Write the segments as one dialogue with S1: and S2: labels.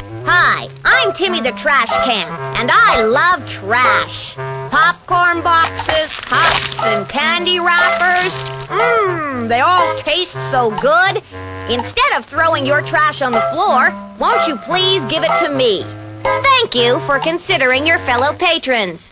S1: Hi, I'm Timmy the Trash Can, and I love trash. Popcorn boxes, cups, and candy wrappers. They all taste so good. Instead of throwing your trash on the floor, won't you please give it to me? Thank you for considering your fellow patrons.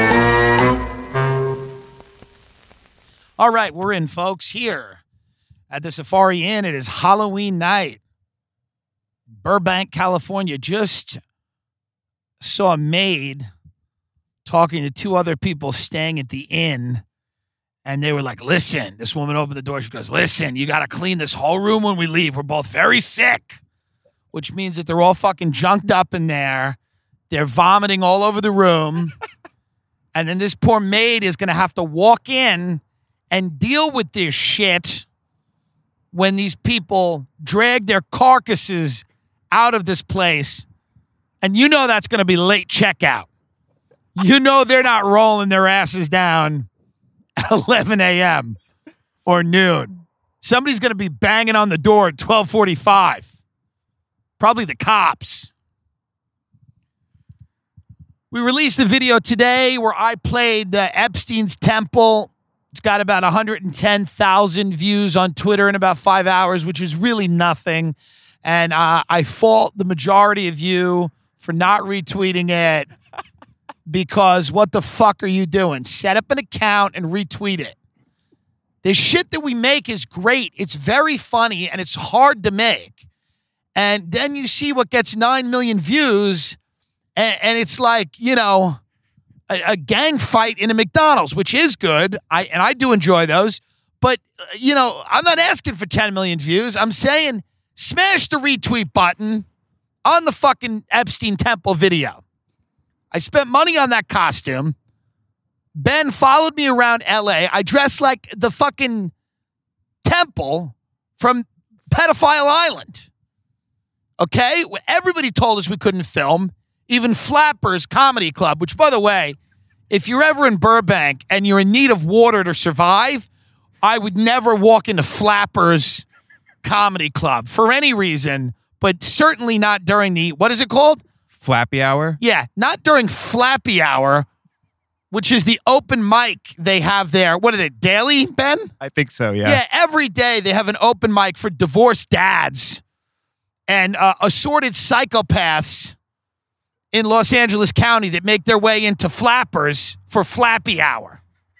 S2: All right, we're in, folks, here at the Safari Inn. It is Halloween night. Burbank, California. Just saw a maid talking to two other people staying at the inn, and they were like, listen, this woman opened the door. She goes, listen, you got to clean this whole room when we leave. We're both very sick, which means that they're all fucking junked up in there. They're vomiting all over the room. And then this poor maid is going to have to walk in and deal with this shit when these people drag their carcasses out of this place. And you know that's going to be late checkout. You know they're not rolling their asses down at 11 a.m. or noon. Somebody's going to be banging on the door at 12:45. Probably the cops. We released the video today where I played Epstein's Temple. It's got about 110,000 views on Twitter in about 5 hours, which is really nothing. And I fault the majority of you for not retweeting it because what the fuck are you doing? Set up an account and retweet it. The shit that we make is great. It's very funny and it's hard to make. And then you see what gets 9 million views and it's like, you know, a gang fight in a McDonald's, which is good. I do enjoy those. But, you know, I'm not asking for 10 million views. I'm saying smash the retweet button on the fucking Epstein Temple video. I spent money on that costume. Ben followed me around L.A. I dressed like the fucking Temple from Pedophile Island. Okay? Everybody told us we couldn't film. Even Flappers Comedy Club, which, by the way, if you're ever in Burbank and you're in need of water to survive, I would never walk into Flappers Comedy Club for any reason, but certainly not during the, what is it called?
S3: Flappy Hour?
S2: Yeah, not during Flappy Hour, which is the open mic they have there. What are they, daily, Ben?
S3: I think so, yeah.
S2: Yeah, every day they have an open mic for divorced dads and assorted psychopaths in Los Angeles County that make their way into Flappers for Flappy Hour.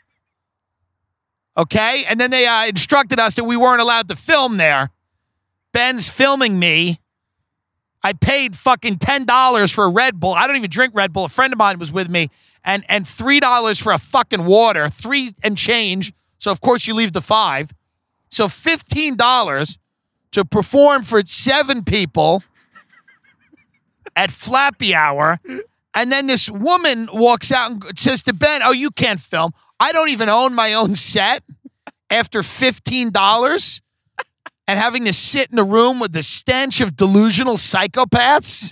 S2: Okay? And then they instructed us that we weren't allowed to film there. Ben's filming me. I paid fucking $10 for a Red Bull. I don't even drink Red Bull. A friend of mine was with me. And $3 for a fucking water. 3 and change. So, of course, you leave the 5. So, $15 to perform for 7 people at Flappy Hour. And then this woman walks out and says to Ben, oh, you can't film. I don't even own my own set after $15 and having to sit in a room with the stench of delusional psychopaths.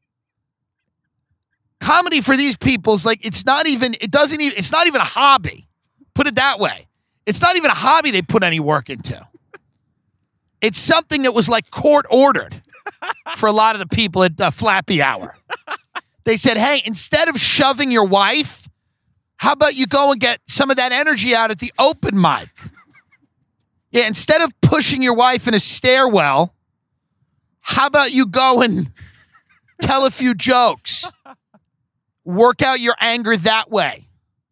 S2: Comedy for these people is like, it's not even a hobby. Put it that way. It's not even a hobby they put any work into. It's something that was like court ordered for a lot of the people at Flappy Hour. They said, hey, instead of shoving your wife, how about you go and get some of that energy out at the open mic? Yeah, instead of pushing your wife in a stairwell, how about you go and tell a few jokes? Work out your anger that way.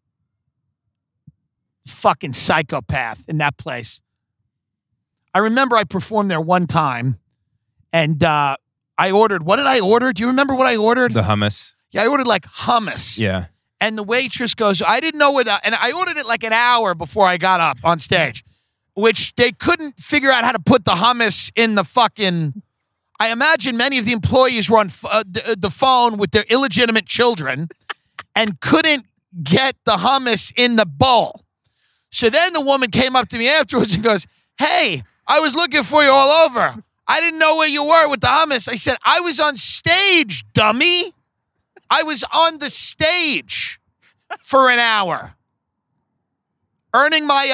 S2: Fucking psychopath in that place. I remember I performed there one time, and I ordered, what did I order? Do you remember what I ordered?
S3: The hummus.
S2: Yeah, I ordered like hummus.
S3: Yeah.
S2: And the waitress goes, I didn't know where and I ordered it like an hour before I got up on stage, which they couldn't figure out how to put the hummus in the fucking, I imagine many of the employees were on the phone with their illegitimate children and couldn't get the hummus in the bowl. So then the woman came up to me afterwards and goes, hey, I was looking for you all over. I didn't know where you were with the hummus. I said, I was on stage, dummy. I was on the stage for an hour, earning my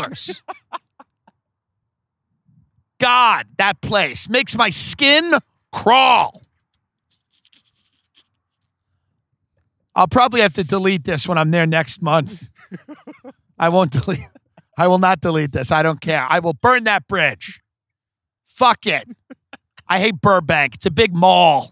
S2: $160. God, that place makes my skin crawl. I'll probably have to delete this when I'm there next month. I won't delete. I will not delete this. I don't care. I will burn that bridge. Fuck it. I hate Burbank. It's a big mall.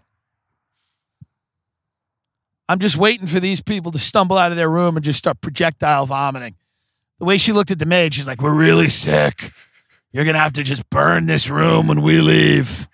S2: I'm just waiting for these people to stumble out of their room and just start projectile vomiting. The way she looked at the maid, she's like, we're really sick. You're going to have to just burn this room when we leave.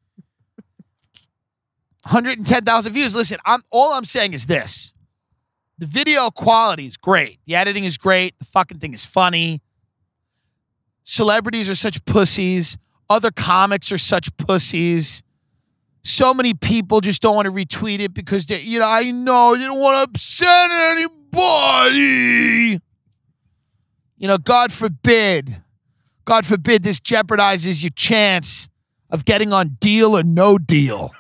S2: 110,000 views. Listen, all I'm saying is this. The video quality is great. The editing is great. The fucking thing is funny. Celebrities are such pussies. Other comics are such pussies. So many people just don't want to retweet it because they, I know they don't want to upset anybody. God forbid this jeopardizes your chance of getting on Deal or No Deal.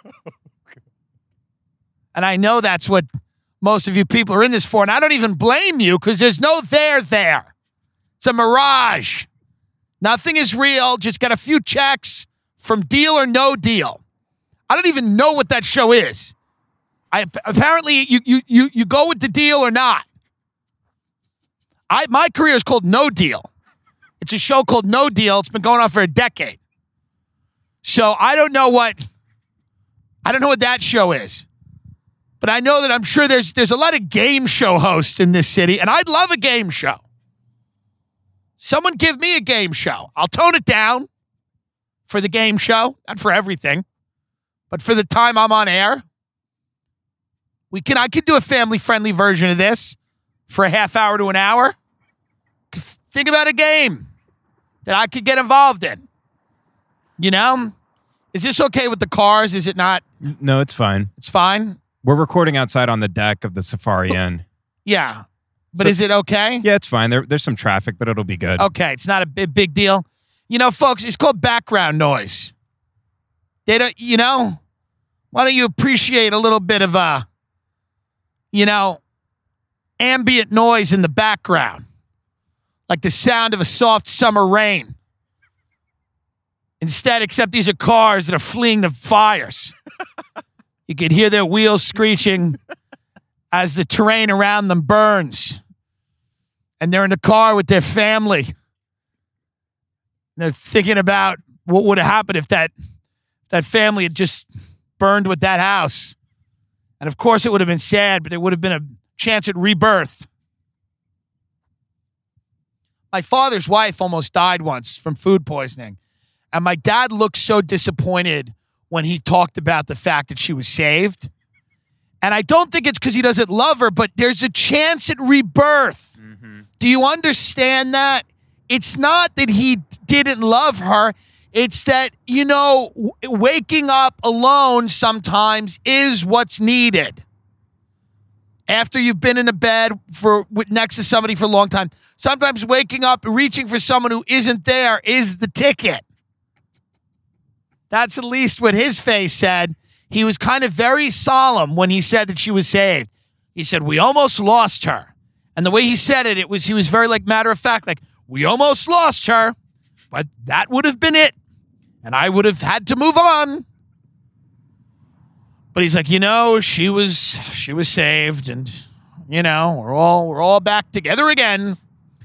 S2: And I know that's what most of you people are in this for, and I don't even blame you because there's no there. It's a mirage. Nothing is real. Just got a few checks from Deal or No Deal. I don't even know what that show is. Apparently you go with the deal or not. My career is called No Deal. It's a show called No Deal. It's been going on for a decade. So I don't know what that show is. But I know that I'm sure there's a lot of game show hosts in this city, and I'd love a game show. Someone give me a game show. I'll tone it down for the game show, not for everything, but for the time I'm on air. I could do a family-friendly version of this for a half hour to an hour. Think about a game that I could get involved in. Is this okay with the cars? Is it not?
S3: No, it's fine.
S2: It's fine?
S3: We're recording outside on the deck of the Safari Inn.
S2: Yeah. But is it okay?
S3: Yeah, it's fine. There's some traffic, but it'll be good.
S2: Okay, it's not a big deal. Folks, it's called background noise. They don't, why don't you appreciate a little bit of ambient noise in the background? Like the sound of a soft summer rain. Instead, except these are cars that are fleeing the fires. You could hear their wheels screeching as the terrain around them burns. And they're in the car with their family. They're thinking about what would have happened if that family had just burned with that house. And of course it would have been sad, but it would have been a chance at rebirth. My father's wife almost died once from food poisoning. And my dad looked so disappointed when he talked about the fact that she was saved. And I don't think it's because he doesn't love her, but there's a chance at rebirth. Mm-hmm. Do you understand that? It's not that he didn't love her. It's that, waking up alone sometimes is what's needed. After you've been in a bed next to somebody for a long time, sometimes waking up and reaching for someone who isn't there is the ticket. That's at least what his face said. He was kind of very solemn when he said that she was saved. He said, we almost lost her. And the way he said it, he was very matter of fact, we almost lost her, but that would have been it. And I would have had to move on. But he's like, she was saved and, we're all back together again.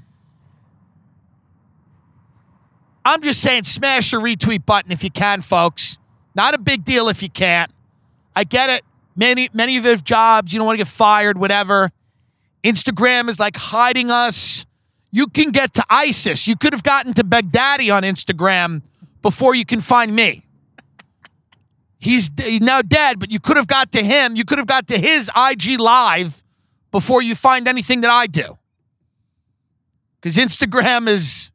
S2: I'm just saying smash the retweet button if you can, folks. Not a big deal if you can't. I get it. Many of you have jobs. You don't want to get fired, whatever. Instagram is hiding us. You can get to ISIS. You could have gotten to Baghdadi on Instagram before you can find me. He's now dead, but you could have got to him. You could have got to his IG Live before you find anything that I do. Because Instagram is...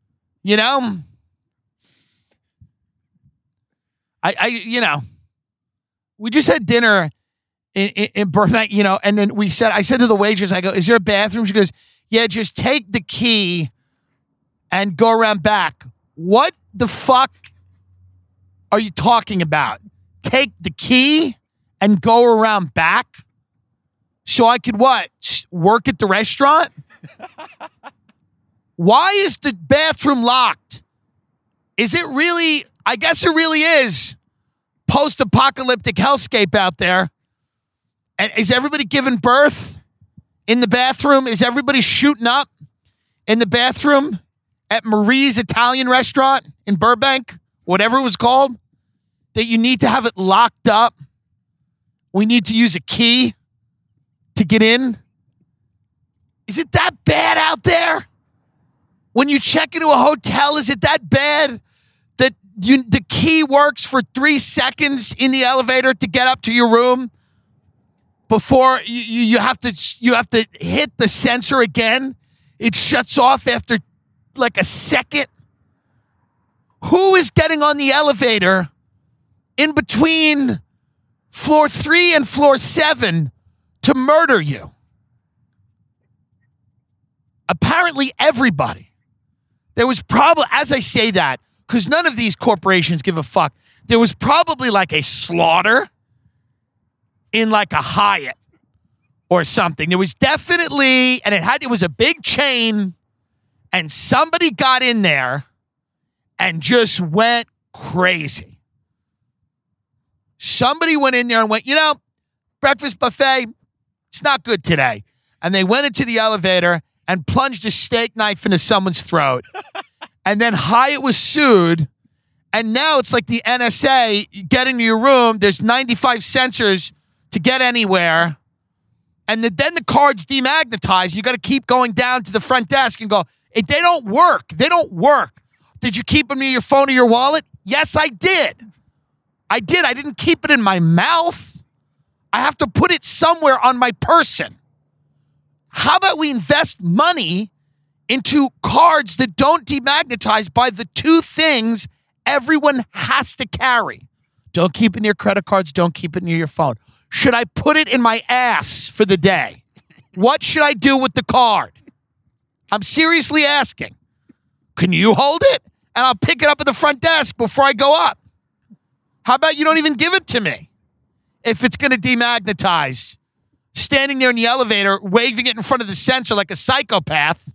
S2: we just had dinner in Burbank, and then I said to the waitress, I go, is there a bathroom? She goes, yeah, just take the key and go around back. What the fuck are you talking about? Take the key and go around back? So I could what? Work at the restaurant? Why is the bathroom locked? Is it really? I guess it really is post-apocalyptic hellscape out there. And is everybody giving birth in the bathroom? Is everybody shooting up in the bathroom at Marie's Italian restaurant in Burbank, whatever it was called, that you need to have it locked up? We need to use a key to get in. Is it that bad out there? When you check into a hotel, is it that bad that the key works for 3 seconds in the elevator to get up to your room before you have to hit the sensor again? It shuts off after like a second. Who is getting on the elevator in between floor 3 and floor 7 to murder you? Apparently everybody. There was probably, as I say that, because none of these corporations give a fuck, there was probably like a slaughter in like a Hyatt or something. There was definitely, and it was a big chain, and somebody got in there and just went crazy. Somebody went in there and went, breakfast buffet, it's not good today. And they went into the elevator and plunged a steak knife into someone's throat. And then Hyatt was sued. And now it's like the NSA, you get into your room, there's 95 sensors to get anywhere. And then the card's demagnetized. You got to keep going down to the front desk and go, they don't work. They don't work. Did you keep them near your phone or your wallet? Yes, I did. I didn't keep it in my mouth. I have to put it somewhere on my person. How about we invest money into cards that don't demagnetize by the two things everyone has to carry? Don't keep it near credit cards. Don't keep it near your phone. Should I put it in my ass for the day? What should I do with the card? I'm seriously asking. Can you hold it? And I'll pick it up at the front desk before I go up. How about you don't even give it to me if it's going to demagnetize? Standing there in the elevator, waving it in front of the sensor like a psychopath.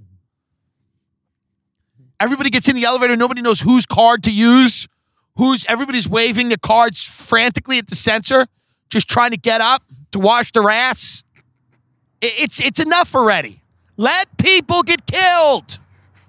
S2: Everybody gets in the elevator. Nobody knows whose card to use. Everybody's waving the cards frantically at the sensor, just trying to get up to wash their ass. It's enough already. Let people get killed.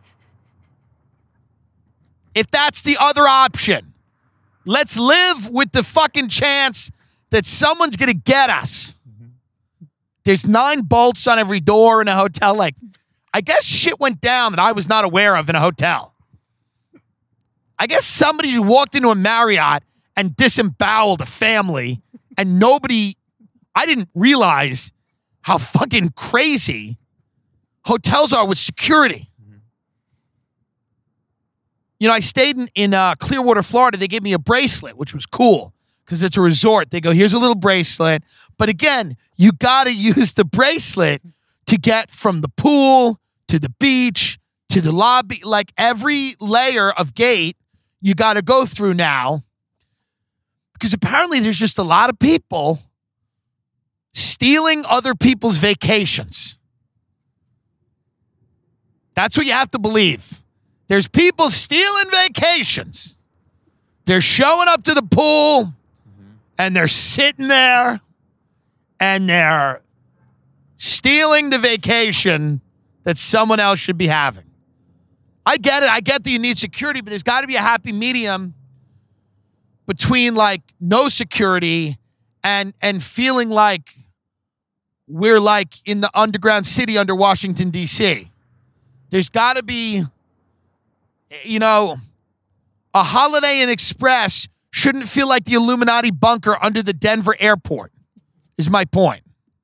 S2: If that's the other option, let's live with the fucking chance that someone's going to get us. There's 9 bolts on every door in a hotel. Like, I guess shit went down that I was not aware of in a hotel. I guess somebody walked into a Marriott and disemboweled a family, and I didn't realize how fucking crazy hotels are with security. I stayed in Clearwater, Florida. They gave me a bracelet, which was cool because it's a resort. They go, here's a little bracelet. But again, you got to use the bracelet to get from the pool to the beach to the lobby. Like every layer of gate you got to go through now, because apparently there's just a lot of people stealing other people's vacations. That's what you have to believe. There's people stealing vacations. They're showing up to the pool and they're sitting there and they're stealing the vacation that someone else should be having. I get it. I get that you need security, but there's got to be a happy medium between like no security and feeling like we're like in the underground city under Washington, D.C. There's got to be, a Holiday Inn Express shouldn't feel like the Illuminati bunker under the Denver airport, is my point.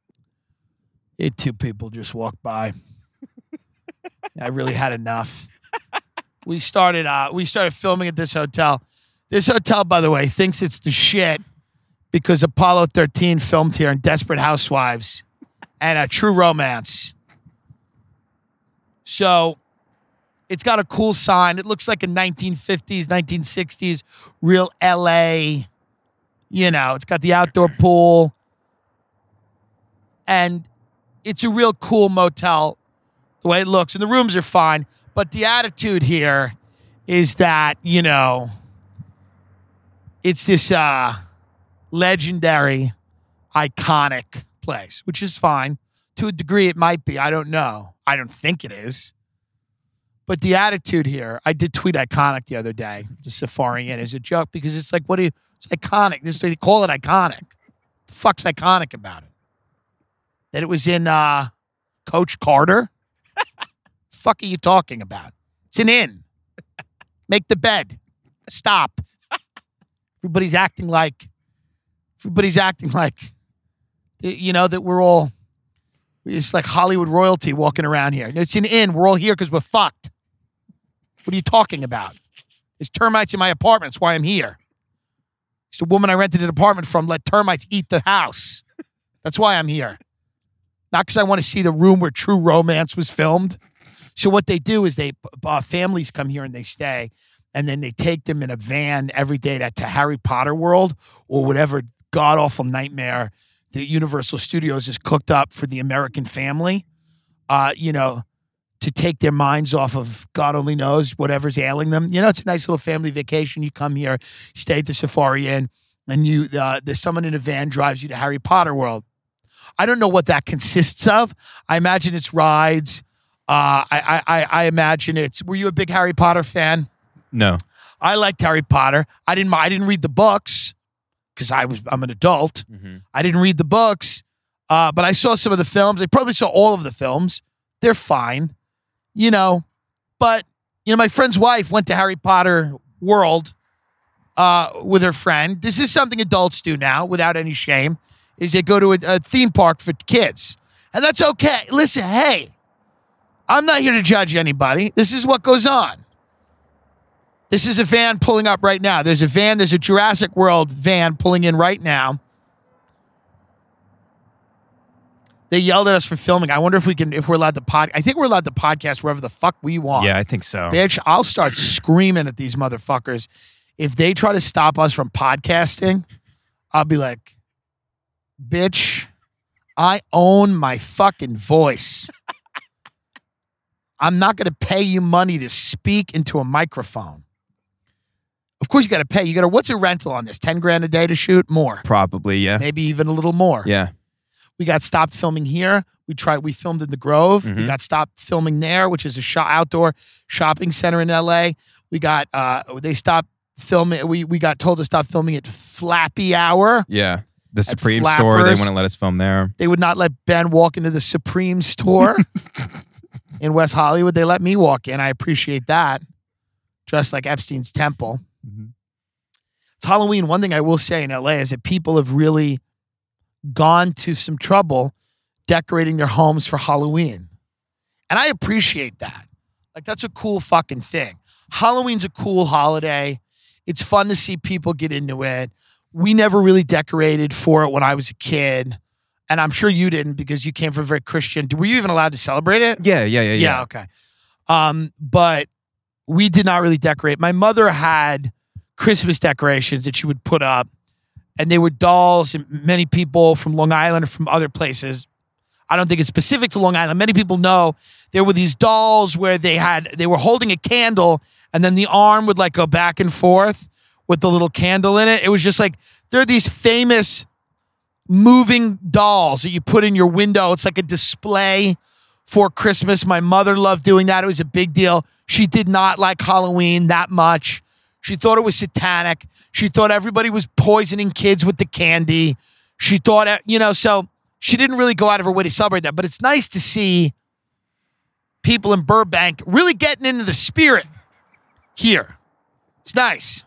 S2: 2 people just walked by. I really had enough. We started filming at this hotel. This hotel, by the way, thinks it's the shit because Apollo 13 filmed here and Desperate Housewives and True Romance. So it's got a cool sign. It looks like a 1950s, 1960s, real LA. It's got the outdoor pool. And it's a real cool motel, the way it looks. And the rooms are fine. But the attitude here is that, it's this legendary, iconic place, which is fine. To a degree, it might be. I don't know. I don't think it is. But the attitude here, I did tweet iconic the other day, the Safari Inn, as a joke, because it's like, it's iconic. They call it iconic. The fuck's iconic about it? That it was in Coach Carter? Fuck are you talking about? It's an inn. Make the bed. Stop. Everybody's acting like, that we're all, it's like Hollywood royalty walking around here. It's an inn. We're all here because we're fucked. What are you talking about? There's termites in my apartment. That's why I'm here. It's the woman I rented an apartment from let termites eat the house. That's why I'm here. Not because I want to see the room where True Romance was filmed. So what they do is families come here and they stay, and then they take them in a van every day to Harry Potter World or whatever god-awful nightmare that Universal Studios has cooked up for the American family, to take their minds off of God only knows whatever's ailing them. It's a nice little family vacation. You come here, stay at the Safari Inn, and there's someone in a van drives you to Harry Potter World. I don't know what that consists of. I imagine it's rides. I imagine it's. Were you a big Harry Potter fan?
S3: No.
S2: I liked Harry Potter. I didn't read the books because I'm an adult. Mm-hmm. I didn't read the books, but I saw some of the films. I probably saw all of the films. They're fine, But my friend's wife went to Harry Potter World with her friend. This is something adults do now, without any shame. Is they go to a theme park for kids, and that's okay. Listen, hey, I'm not here to judge anybody. This is what goes on. This is a van pulling up right now. There's a Jurassic World van pulling in right now. They yelled at us for filming. I wonder if we're allowed to I think we're allowed to podcast wherever the fuck we want.
S3: Yeah, I think so.
S2: Bitch, I'll start screaming at these motherfuckers. If they try to stop us from podcasting, I'll be like, bitch, I own my fucking voice. I'm not going to pay you money to speak into a microphone. Of course you got to pay. What's a rental on this? 10 grand a day to shoot? More.
S3: Probably, yeah.
S2: Maybe even a little more.
S3: Yeah.
S2: We got stopped filming here. We filmed in the Grove.
S3: Mm-hmm.
S2: We got stopped filming there, which is a outdoor shopping center in LA. We got, they stopped filming. We got told to stop filming at Flappy Hour.
S3: Yeah. The Supreme store, they wouldn't let us film there.
S2: They would not let Ben walk into the Supreme store in West Hollywood. They let me walk in. I appreciate that. Dressed like Epstein's Temple. Mm-hmm. It's Halloween. One thing I will say in LA is that people have really gone to some trouble decorating their homes for Halloween. And I appreciate that. Like, that's a cool fucking thing. Halloween's a cool holiday. It's fun to see people get into it. We never really decorated for it when I was a kid. And I'm sure you didn't because you came from a very Christian. Were you even allowed to celebrate it?
S3: Yeah.
S2: Yeah, okay. But we did not really decorate. My mother had Christmas decorations that she would put up, and they were dolls, and many people from Long Island or from other places. I don't think it's specific to Long Island. Many people know there were these dolls where they were holding a candle, and then the arm would like go back and forth with the little candle in it. It was just like, there are these famous moving dolls that you put in your window. It's like a display for Christmas. My mother loved doing that. It was a big deal. She did not like Halloween that much. She thought it was satanic. She thought everybody was poisoning kids with the candy. She thought, so she didn't really go out of her way to celebrate that. But it's nice to see people in Burbank really getting into the spirit here. It's nice.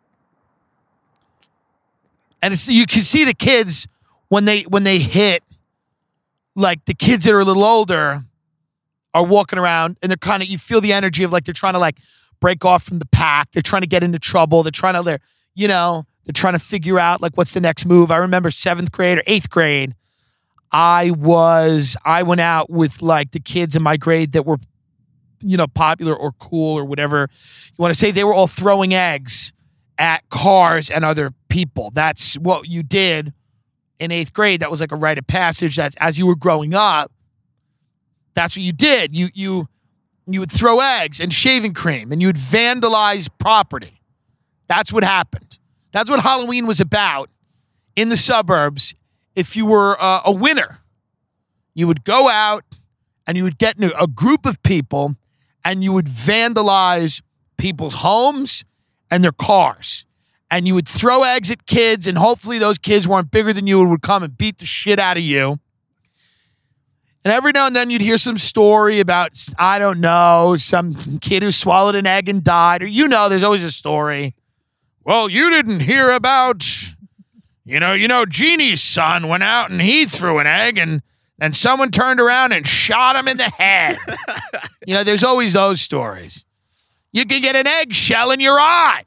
S2: And you can see the kids when they hit, like the kids that are a little older are walking around and they're kind of, you feel the energy of like they're trying to like break off from the pack. They're trying to get into trouble. They're trying to figure out like what's the next move. I remember 7th grade or 8th grade. I went out with like the kids in my grade that were, popular or cool or whatever you want to say. They were all throwing eggs at cars and other people. That's what you did in 8th grade. That was like a rite of passage. That's as you were growing up. That's what you did. You would throw eggs and shaving cream and you would vandalize property. That's what happened. That's what Halloween was about in the suburbs, if you were a winner, you would go out and you would get in a group of people and you would vandalize people's homes and their cars. And you would throw eggs at kids, and hopefully those kids weren't bigger than you and would come and beat the shit out of you. And every now and then you'd hear some story about, I don't know, some kid who swallowed an egg and died. Or, there's always a story. Well, you didn't hear about, Jeannie's son went out and he threw an egg and someone turned around and shot him in the head. There's always those stories. You can get an eggshell in your eye.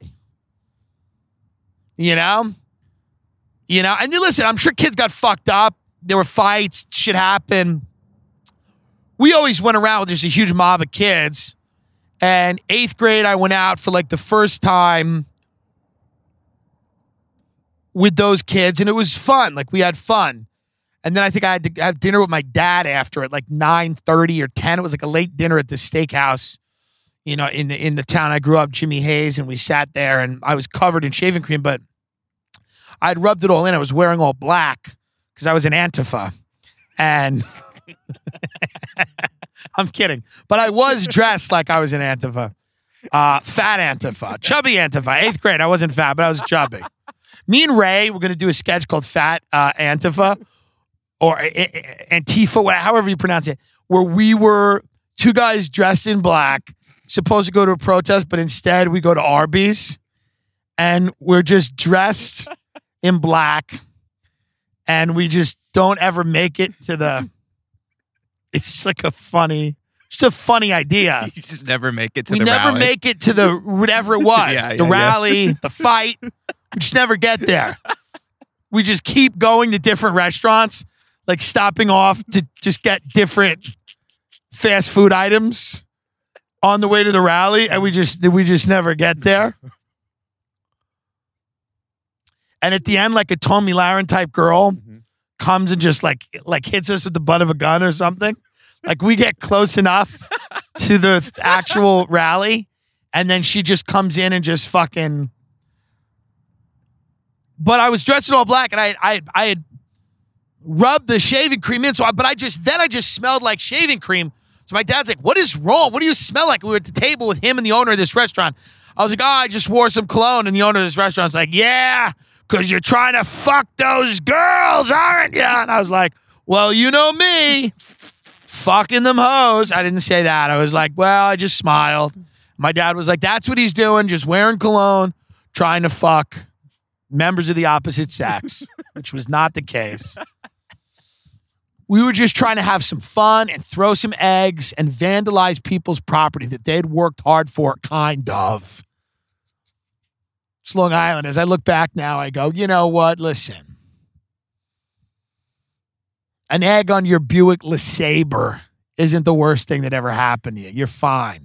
S2: And listen, I'm sure kids got fucked up. There were fights, shit happened. We always went around with just a huge mob of kids. And 8th grade, I went out for the first time with those kids, and it was fun. We had fun. And then I think I had to have dinner with my dad after at 9:30 or 10. It was a late dinner at the steakhouse, in the town I grew up, Jimmy Hayes, and we sat there, and I was covered in shaving cream, but I'd rubbed it all in. I was wearing all black because I was an Antifa. And I'm kidding. But I was dressed like I was an Antifa. Fat Antifa. Chubby Antifa. 8th grade. I wasn't fat, but I was chubby. Me and Ray were going to do a sketch called Fat Antifa or Antifa, however you pronounce it, where we were two guys dressed in black, supposed to go to a protest, but instead we go to Arby's and we're just dressed in black and we just don't ever make it to the... It's just a funny idea.
S3: You just never make it to
S2: the
S3: rally.
S2: We never make it to the whatever it was. The rally, the fight. We just never get there. We just keep going to different restaurants, stopping off to just get different fast food items on the way to the rally, and we just never get there. And at the end, a Tommy Lahren type girl comes and just hits us with the butt of a gun or something. We get close enough to the actual rally, and then she just comes in and just fucking. But I was dressed in all black, and I had rubbed the shaving cream in, but I just smelled like shaving cream. So my dad's like, "What is wrong? What do you smell like?" We were at the table with him and the owner of this restaurant. I was like, "Oh, I just wore some cologne," and the owner of this restaurant's like, "Yeah, because you're trying to fuck those girls, aren't you?" And I was like, "Well, you know me, fucking them hoes." I didn't say that. I was like, "Well," I just smiled. My dad was like, "That's what he's doing, just wearing cologne, trying to fuck members of the opposite sex," which was not the case. We were just trying to have some fun and throw some eggs and vandalize people's property that they'd worked hard for, kind of. It's Long Island. As I look back now, I go, you know what? Listen. An egg on your Buick LeSabre isn't the worst thing that ever happened to you. You're fine.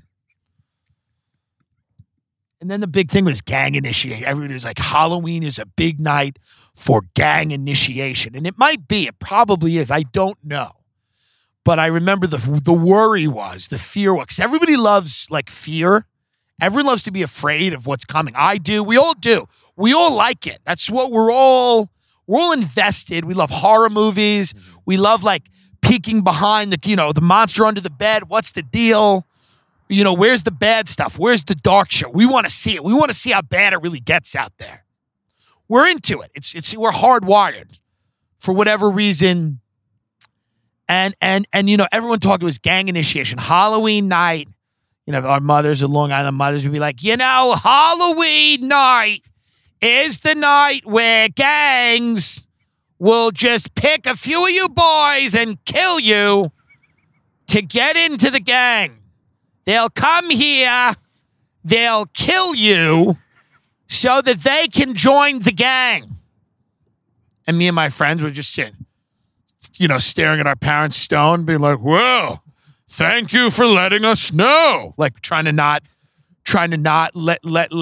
S2: And then the big thing was gang initiation. Everybody was like, Halloween is a big night for gang initiation. And it might be. It probably is. I don't know. But I remember the worry was, the fear was, because everybody loves fear. Everyone loves to be afraid of what's coming. I do. We all do. We all like it. That's what we're all invested. We love horror movies. We love peeking behind the monster under the bed. What's the deal? Where's the bad stuff? Where's the dark shit? We want to see it. We want to see how bad it really gets out there. We're into it. We're hardwired for whatever reason. And everyone talked, it was gang initiation. Halloween night. Our mothers and Long Island mothers would be like, Halloween night is the night where gangs will just pick a few of you boys and kill you to get into the gang. They'll come here, they'll kill you so that they can join the gang. And me and my friends would just sit, staring at our parents stoned, being like, well, thank you for letting us know. Trying to not let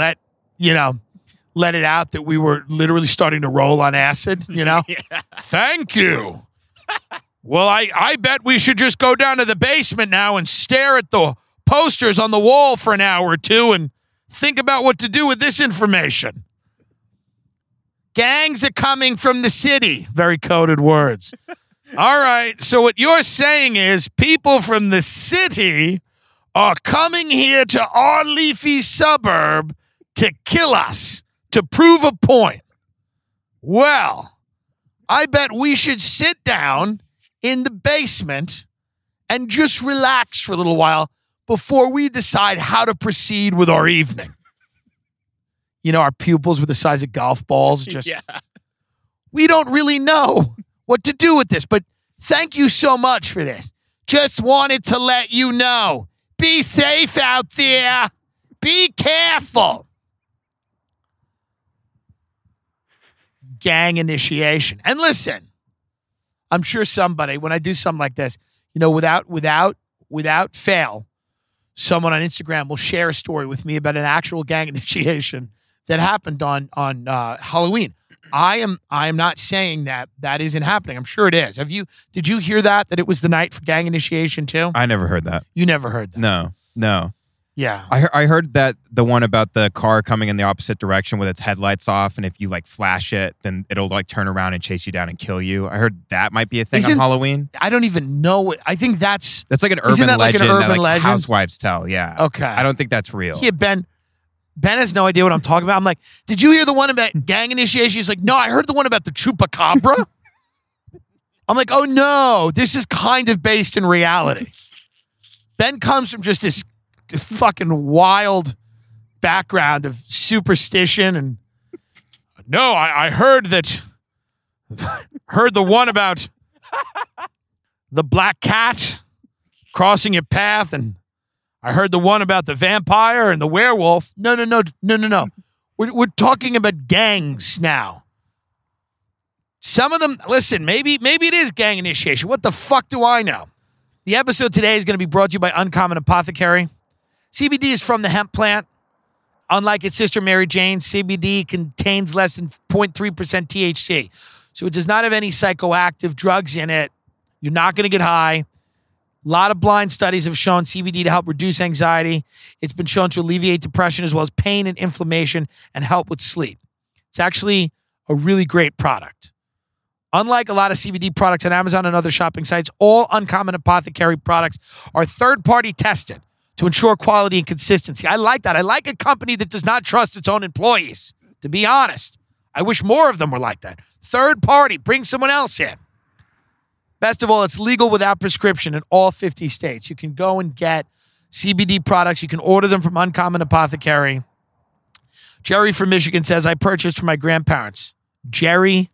S2: it out that we were literally starting to roll on acid, Yeah. Thank you. Well, I bet we should just go down to the basement now and stare at the posters on the wall for an hour or two and think about what to do with this information. Gangs are coming from the city. Very coded words. All right. So what you're saying is people from the city are coming here to our leafy suburb to kill us, to prove a point. Well, I bet we should sit down in the basement and just relax for a little while before we decide how to proceed with our evening. You know, our pupils were the size of golf balls. We don't really know what to do with this, but thank you so much for this. Just wanted to let you know. Be safe out there. Be careful. Gang initiation. And listen, I'm sure somebody, when I do something like this, you know, without fail, someone on Instagram will share a story with me about an actual gang initiation that happened on Halloween. I am not saying that isn't happening. I'm sure it is. Did you hear that it was the night for gang initiation too?
S3: I never heard that.
S2: You never heard that?
S3: No.
S2: Yeah.
S3: I heard that the one about the car coming in the opposite direction with its headlights off, and if you like flash it, then it'll like turn around and chase you down and kill you. I heard that might be a thing on Halloween.
S2: I don't even know. I think that's
S3: like an urban legend.
S2: Like an urban
S3: that,
S2: legend?
S3: Housewives tell. Yeah.
S2: Okay.
S3: I don't think that's real.
S2: Yeah, Ben has no idea what I'm talking about. I'm like, did you hear the one about gang initiation? He's like, no, I heard the one about the chupacabra. I'm like, oh no, this is kind of based in reality. Ben comes from just this fucking wild background of superstition. And no, I heard the one about the black cat crossing your path, and I heard the one about the vampire and the werewolf. No. We're talking about gangs now. Some of them, listen, maybe it is gang initiation. What the fuck do I know? The episode today is going to be brought to you by Uncommon Apothecary. CBD is from the hemp plant. Unlike its sister Mary Jane, CBD contains less than 0.3% THC. So it does not have any psychoactive drugs in it. You're not going to get high. A lot of blind studies have shown CBD to help reduce anxiety. It's been shown to alleviate depression as well as pain and inflammation and help with sleep. It's actually a really great product. Unlike a lot of CBD products on Amazon and other shopping sites, all Uncommon Apothecary products are third-party tested to ensure quality and consistency. I like that. I like a company that does not trust its own employees, to be honest. I wish more of them were like that. Third party, bring someone else in. Best of all, it's legal without prescription in all 50 states. You can go and get CBD products. You can order them from Uncommon Apothecary. Jerry from Michigan says, I purchased for my grandparents. Jerry's,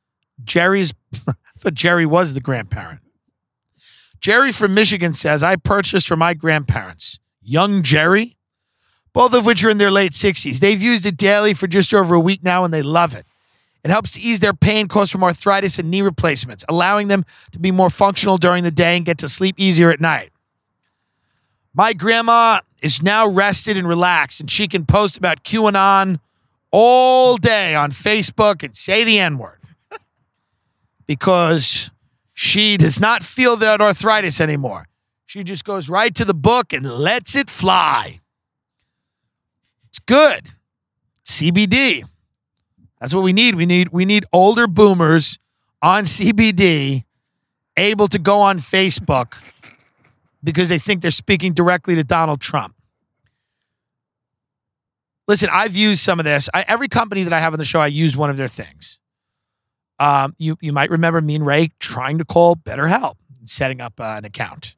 S2: I thought Jerry was the grandparent. Jerry from Michigan says, I purchased for my grandparents. Young Jerry, both of which are in their late 60s. They've used it daily for just over a week now, and they love it. It helps to ease their pain caused from arthritis and knee replacements, allowing them to be more functional during the day and get to sleep easier at night. My grandma is now rested and relaxed, and she can post about QAnon all day on Facebook and say the N-word because she does not feel that arthritis anymore. She just goes right to the book and lets it fly. It's good. CBD. That's what we need. We need older boomers on CBD able to go on Facebook because they think they're speaking directly to Donald Trump. Listen, I've used some of this. Every company that I have on the show, I use one of their things. You might remember me and Ray trying to call BetterHelp and setting up an account.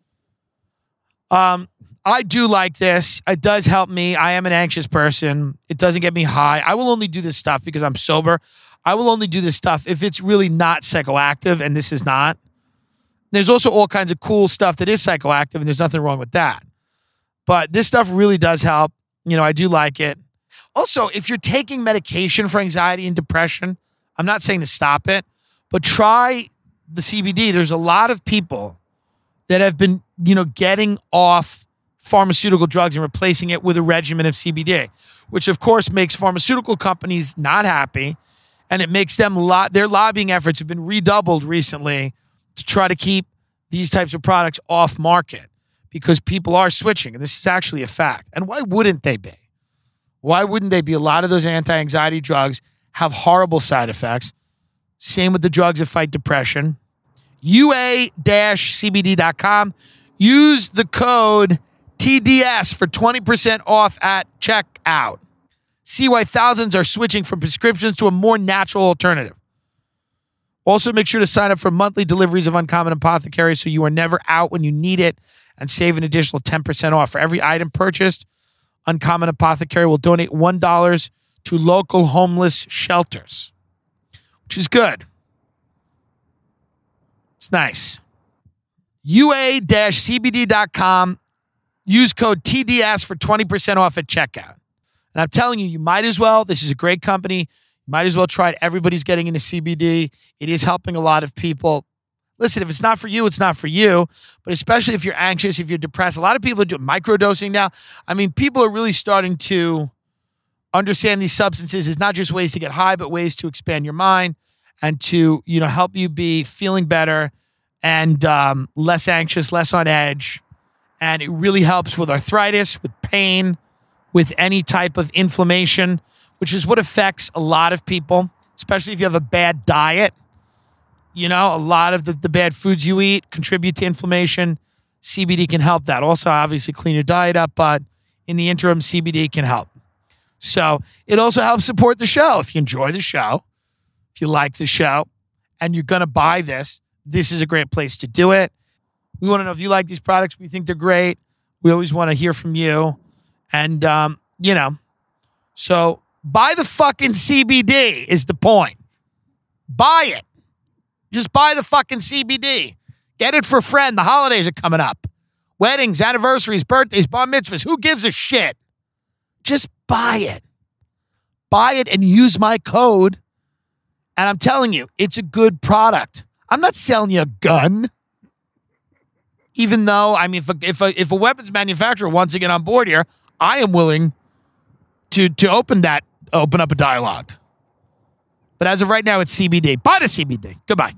S2: I do like this. It does help me. I am an anxious person. It doesn't get me high. I will only do this stuff because I'm sober. I will only do this stuff if it's really not psychoactive, and this is not. There's also all kinds of cool stuff that is psychoactive, and there's nothing wrong with that. But this stuff really does help. You know, I do like it. Also, if you're taking medication for anxiety and depression, I'm not saying to stop it, but try the CBD. There's a lot of people that have been, getting off pharmaceutical drugs and replacing it with a regimen of CBD, which of course makes pharmaceutical companies not happy. And it makes them, their lobbying efforts have been redoubled recently to try to keep these types of products off market because people are switching. And this is actually a fact. And why wouldn't they be? Why wouldn't they be? A lot of those anti-anxiety drugs have horrible side effects. Same with the drugs that fight depression. UA-CBD.com. Use the code TDS for 20% off at checkout. See why thousands are switching from prescriptions to a more natural alternative. Also, make sure to sign up for monthly deliveries of Uncommon Apothecary so you are never out when you need it, and save an additional 10% off. For every item purchased, Uncommon Apothecary will donate $1 to local homeless shelters, which is good. It's nice. UA-CBD.com. Use code TDS for 20% off at checkout. And I'm telling you, you might as well. This is a great company. You might as well try it. Everybody's getting into CBD. It is helping a lot of people. Listen, if it's not for you, it's not for you. But especially if you're anxious, if you're depressed, a lot of people are doing microdosing now. I mean, people are really starting to understand these substances as not just ways to get high, but ways to expand your mind and to, help you be feeling better and less anxious, less on edge. And it really helps with arthritis, with pain, with any type of inflammation, which is what affects a lot of people, especially if you have a bad diet. A lot of the bad foods you eat contribute to inflammation. CBD can help that. Also, obviously, clean your diet up, but in the interim, CBD can help. So it also helps support the show. If you enjoy the show, if you like the show, and you're going to buy this, this is a great place to do it. We want to know if you like these products. We think they're great. We always want to hear from you. And, so buy the fucking CBD is the point. Buy it. Just buy the fucking CBD. Get it for a friend. The holidays are coming up. Weddings, anniversaries, birthdays, bar mitzvahs. Who gives a shit? Just buy it. Buy it and use my code. And I'm telling you, it's a good product. I'm not selling you a gun. Even though, if a weapons manufacturer wants to get on board here, I am willing to open up a dialogue. But as of right now, it's CBD. Buy the CBD. Goodbye.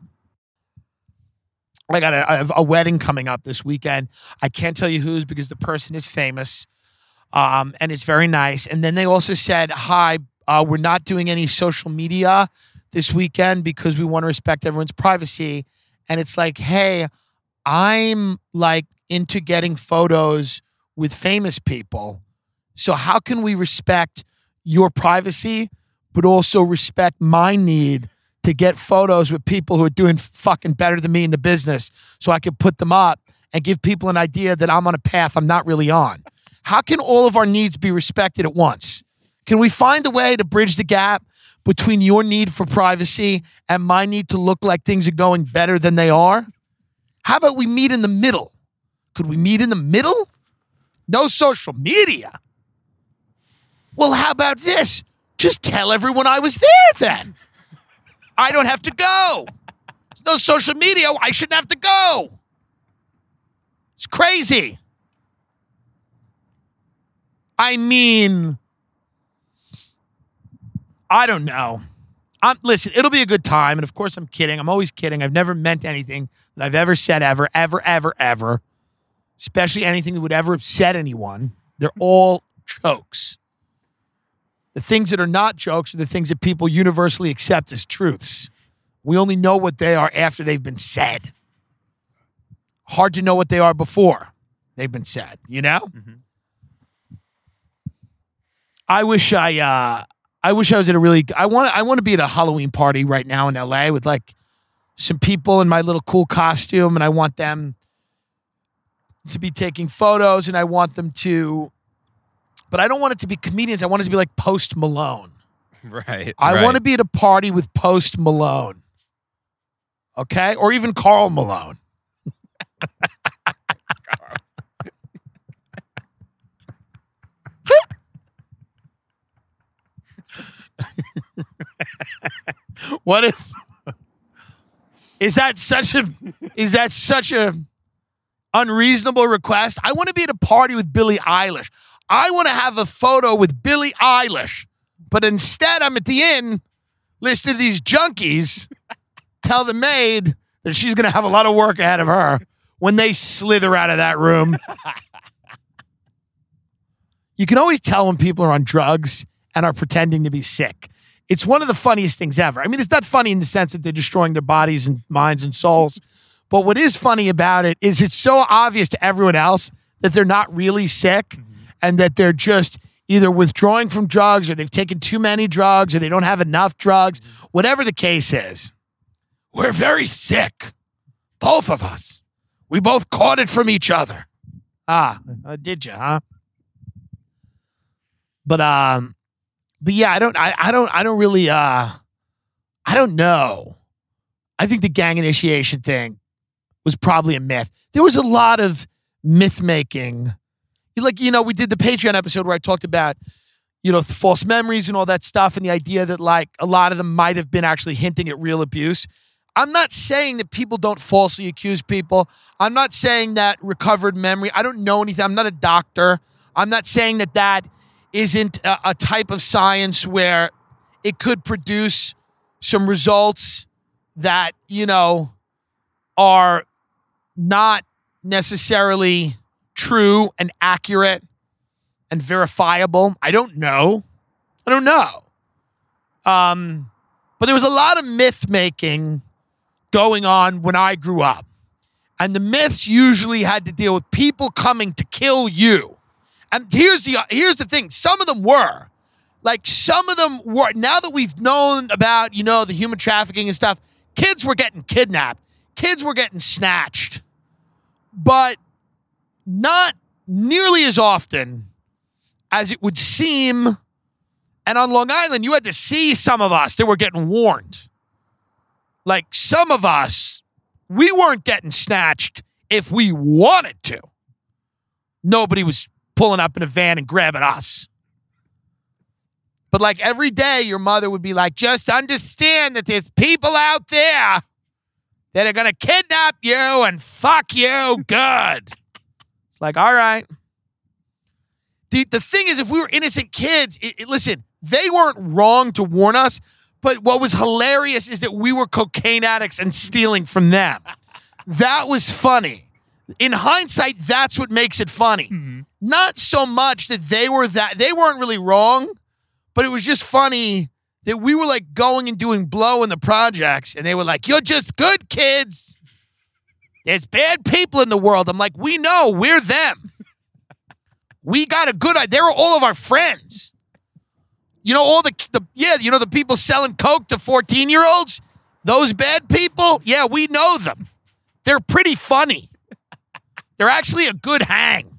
S2: I have a wedding coming up this weekend. I can't tell you whose because the person is famous, and it's very nice. And then they also said, hi, we're not doing any social media this weekend because we want to respect everyone's privacy. And it's like, hey, I'm into getting photos with famous people. So how can we respect your privacy, but also respect my need to get photos with people who are doing fucking better than me in the business so I can put them up and give people an idea that I'm on a path I'm not really on? How can all of our needs be respected at once? Can we find a way to bridge the gap between your need for privacy and my need to look like things are going better than they are? How about we meet in the middle? Could we meet in the middle? No social media. Well, how about this? Just tell everyone I was there then. I don't have to go. There's no social media. I shouldn't have to go. It's crazy. I don't know. Listen, it'll be a good time. And of course, I'm kidding. I'm always kidding. I've never meant anything that I've ever said ever. Especially anything that would ever upset anyone. They're all jokes. The things that are not jokes are the things that people universally accept as truths. We only know what they are after they've been said. Hard to know what they are before they've been said, Mm-hmm. I wish I was at I want to be at a Halloween party right now in LA with some people in my little cool costume, and I want them to be taking photos, and I want them to, but I don't want it to be comedians. I want it to be like Post Malone.
S3: Right.
S2: I want to be at a party with Post Malone. Okay? Or even Karl Malone. What if is that such a unreasonable request? I want to be at a party with Billie Eilish. I want to have a photo with Billie Eilish, but instead I'm at the inn listening to these junkies tell the maid that she's going to have a lot of work ahead of her when they slither out of that room. You can always tell when people are on drugs and are pretending to be sick. It's one of the funniest things ever. I mean, it's not funny in the sense that they're destroying their bodies and minds and souls. But what is funny about it is it's so obvious to everyone else that they're not really sick and that they're just either withdrawing from drugs or they've taken too many drugs or they don't have enough drugs. Whatever the case is, we're very sick. Both of us. We both caught it from each other. Did you, huh? But yeah, I don't really, I don't know. I think the gang initiation thing was probably a myth. There was a lot of myth making. Like, you know, we did the Patreon episode where I talked about, you know, false memories and all that stuff and the idea that like a lot of them might have been actually hinting at real abuse. I'm not saying that people don't falsely accuse people. I'm not saying that recovered memory. I don't know anything. I'm not a doctor. I'm not saying that that isn't a type of science where it could produce some results that, you know, are not necessarily true and accurate and verifiable. I don't know. But there was a lot of myth making going on when I grew up. And the myths usually had to deal with people coming to kill you. And here's the thing. Some of them were. Like, some of them were. Now that we've known about, you know, the human trafficking and stuff, kids were getting kidnapped. Kids were getting snatched. But not nearly as often as it would seem. And on Long Island, you had to see some of us that were getting warned. Like, some of us, we weren't getting snatched if we wanted to. Nobody was pulling up in a van and grabbing us. But like every day, your mother would be like, just understand that there's people out there that are going to kidnap you and fuck you good. It's like, all right. The thing is, if we were innocent kids, listen, they weren't wrong to warn us, but what was hilarious is that we were cocaine addicts and stealing from them. That was funny. In hindsight, that's what makes it funny. Mm-hmm. Not so much that they weren't really wrong, but it was just funny that we were like going and doing blow in the projects and they were like, you're just good kids. There's bad people in the world. I'm like, we know, we're them. We got a good idea. They were all of our friends. You know, all the people selling coke to 14-year-olds, those bad people, yeah, we know them. They're pretty funny. They're actually a good hang.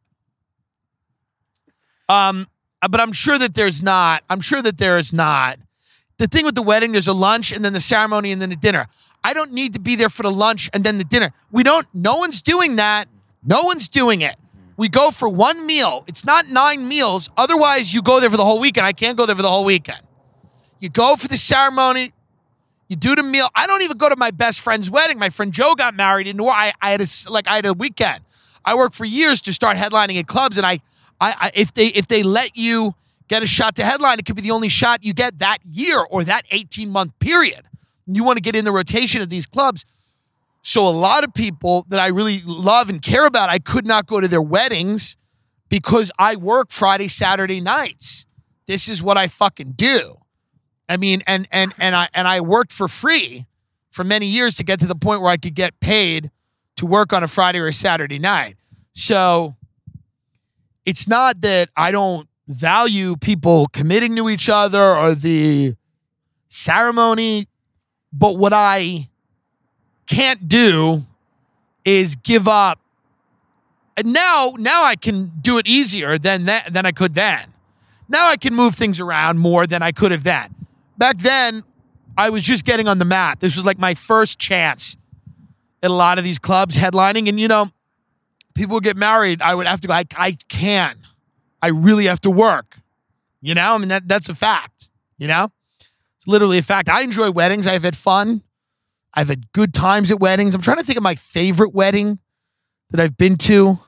S2: But I'm sure that there's not. I'm sure that there is not. The thing with the wedding, there's a lunch and then the ceremony and then the dinner. I don't need to be there for the lunch and then the dinner. No one's doing that. No one's doing it. We go for one meal. It's not 9 meals. Otherwise, you go there for the whole weekend. I can't go there for the whole weekend. You go for the ceremony. You do the meal. I don't even go to my best friend's wedding. My friend Joe got married in New York. I had a weekend. I worked for years to start headlining at clubs, and if they let you get a shot to headline, it could be the only shot you get that year or that 18-month period. You want to get in the rotation of these clubs. So a lot of people that I really love and care about, I could not go to their weddings because I work Friday, Saturday nights. This is what I fucking do. I mean, and I worked for free for many years to get to the point where I could get paid to work on a Friday or a Saturday night. So it's not that I don't value people committing to each other or the ceremony, but what I can't do is give up. And now I can do it easier than I could then. Now I can move things around more than I could have then. Back then, I was just getting on the map. This was like my first chance at a lot of these clubs headlining. And, you know, people would get married. I would have to go, I can't. I really have to work. You know, I mean, that's a fact. You know, it's literally a fact. I enjoy weddings. I've had fun. I've had good times at weddings. I'm trying to think of my favorite wedding that I've been to.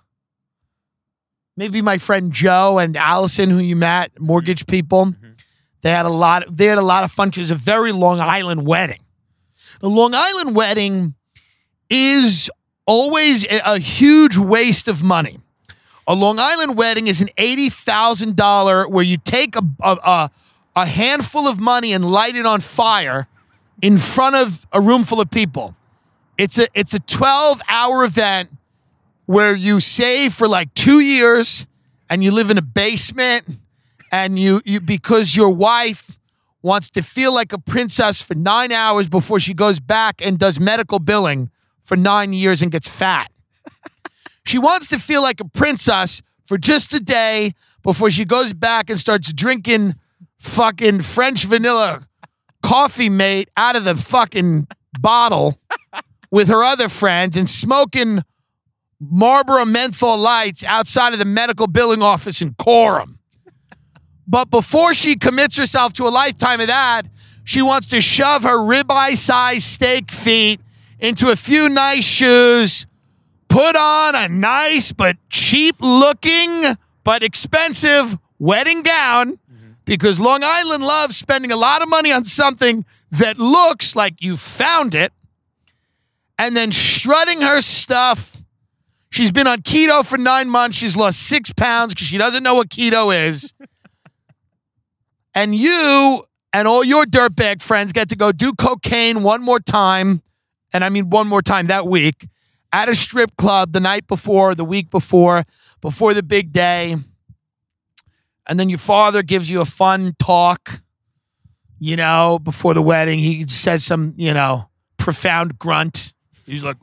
S2: Maybe my friend Joe and Allison, who you met, mortgage people. Mm-hmm. They had a lot of fun. It was a very Long Island wedding. The Long Island wedding is always a huge waste of money. A Long Island wedding is an $80,000 where you take a a handful of money and light it on fire in front of a room full of people. It's a 12-hour event where you save for like 2 years and you live in a basement and you because your wife wants to feel like a princess for 9 hours before she goes back and does medical billing for 9 years and gets fat. She wants to feel like a princess for just a day before she goes back and starts drinking fucking French vanilla coffee mate out of the fucking bottle with her other friends and smoking Marlboro menthol lights outside of the medical billing office in Coram. But before she commits herself to a lifetime of that, she wants to shove her ribeye-sized steak feet into a few nice shoes, put on a nice but cheap-looking but expensive wedding gown, because Long Island loves spending a lot of money on something that looks like you found it, and then strutting her stuff. She's been on keto for 9 months. She's lost 6 pounds because she doesn't know what keto is. And you and all your dirtbag friends get to go do cocaine one more time, and I mean one more time that week, at a strip club the night before, the week before the big day. And then your father gives you a fun talk, before the wedding. He says some, profound grunt. He's like,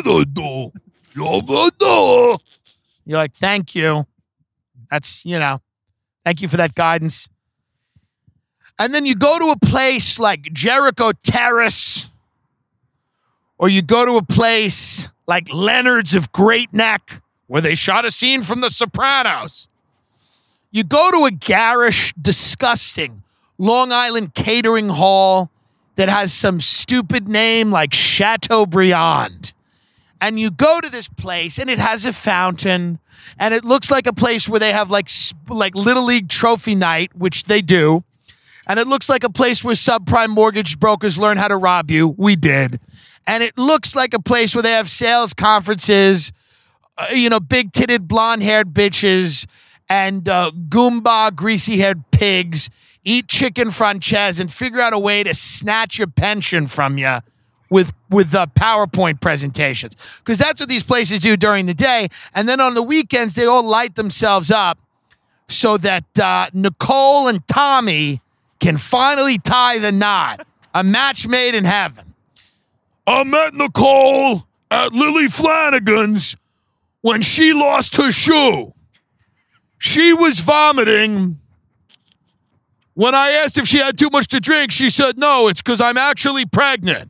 S2: you're like, thank you. That's, thank you for that guidance. And then you go to a place like Jericho Terrace, or you go to a place like Leonard's of Great Neck, where they shot a scene from The Sopranos. You go to a garish, disgusting Long Island catering hall that has some stupid name like Chateaubriand. And you go to this place, and it has a fountain, and it looks like a place where they have like Little League trophy night, which they do. And it looks like a place where subprime mortgage brokers learn how to rob you. We did. And it looks like a place where they have sales conferences, big-titted, blonde-haired bitches and Goomba, greasy-haired pigs eat chicken franchise and figure out a way to snatch your pension from you with PowerPoint presentations. Because that's what these places do during the day. And then on the weekends, they all light themselves up so that Nicole and Tommy can finally tie the knot. A match made in heaven. I met Nicole at Lily Flanagan's when she lost her shoe. She was vomiting. When I asked if she had too much to drink, she said, no, it's because I'm actually pregnant.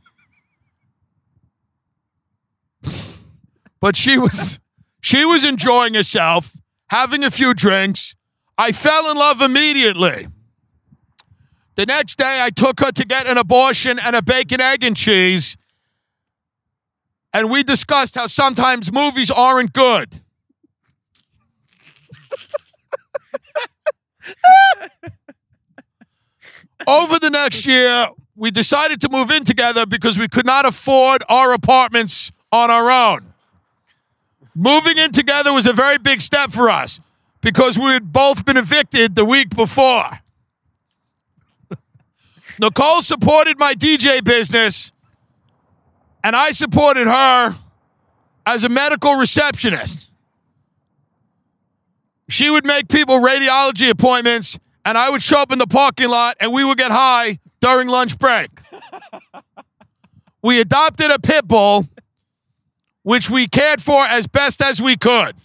S2: But she was enjoying herself, having a few drinks. I fell in love immediately. The next day, I took her to get an abortion and a bacon, egg, and cheese. And we discussed how sometimes movies aren't good. Over the next year, we decided to move in together because we could not afford our apartments on our own. Moving in together was a very big step for us because we had both been evicted the week before. Nicole supported my DJ business, and I supported her as a medical receptionist. She would make people radiology appointments, and I would show up in the parking lot, and we would get high during lunch break. We adopted a pit bull, which we cared for as best as we could.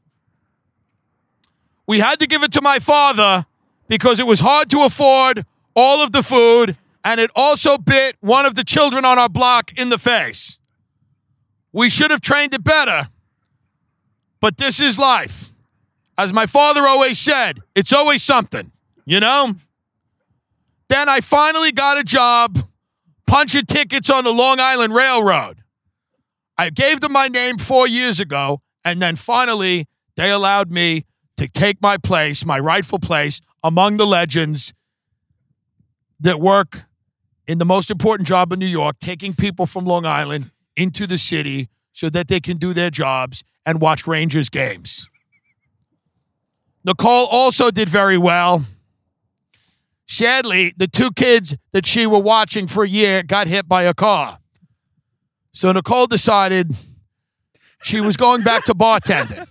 S2: We had to give it to my father because it was hard to afford all of the food, and it also bit one of the children on our block in the face. We should have trained it better, but this is life. As my father always said, it's always something, Then I finally got a job punching tickets on the Long Island Railroad. I gave them my name 4 years ago, and then finally they allowed me to take my place, my rightful place, among the legends that work in the most important job in New York, taking people from Long Island into the city so that they can do their jobs and watch Rangers games. Nicole also did very well. Sadly, the two kids that she were watching for a year got hit by a car. So Nicole decided she was going back to bartending.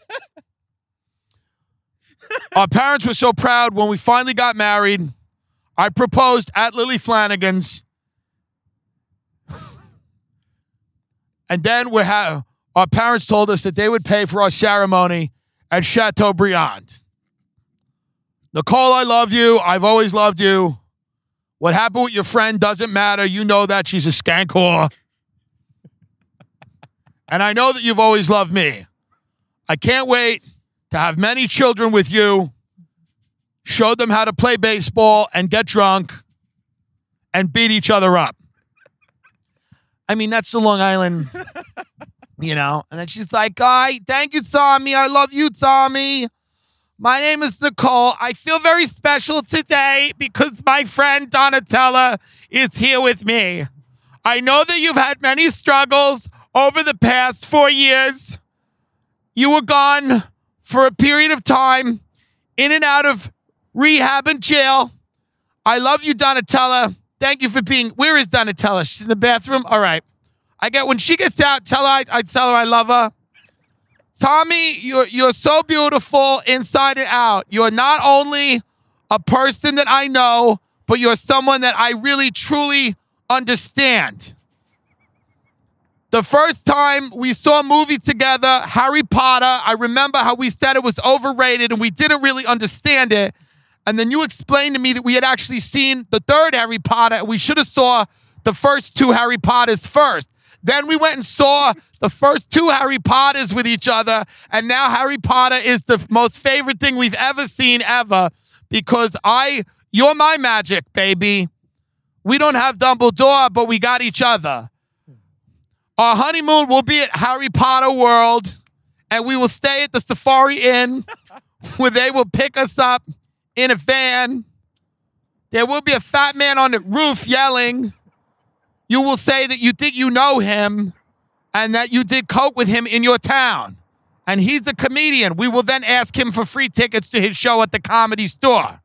S2: Our parents were so proud when we finally got married. I proposed at Lily Flanagan's. And then our parents told us that they would pay for our ceremony at Chateaubriand. Nicole, I love you. I've always loved you. What happened with your friend doesn't matter. You know that she's a skank whore. And I know that you've always loved me. I can't wait to have many children with you, show them how to play baseball and get drunk and beat each other up. I mean, that's the Long Island, you know. And then she's like, thank you, Tommy. I love you, Tommy. My name is Nicole. I feel very special today because my friend Donatella is here with me. I know that you've had many struggles over the past 4 years. You were gone for a period of time, in and out of rehab and jail. I love you, Donatella. Thank you for being... Where is Donatella? She's in the bathroom? All right. When she gets out, I tell her I love her. Tommy, you're so beautiful inside and out. You're not only a person that I know, but you're someone that I really, truly understand. The first time we saw a movie together, Harry Potter, I remember how we said it was overrated and we didn't really understand it. And then you explained to me that we had actually seen the third Harry Potter and we should have saw the first two Harry Potters first. Then we went and saw the first two Harry Potters with each other, and now Harry Potter is the most favorite thing we've ever seen ever because you're my magic, baby. We don't have Dumbledore, but we got each other. Our honeymoon will be at Harry Potter World, and we will stay at the Safari Inn where they will pick us up in a van. There will be a fat man on the roof yelling. You will say that you think you know him and that you did coke with him in your town. And he's a comedian. We will then ask him for free tickets to his show at the Comedy Store.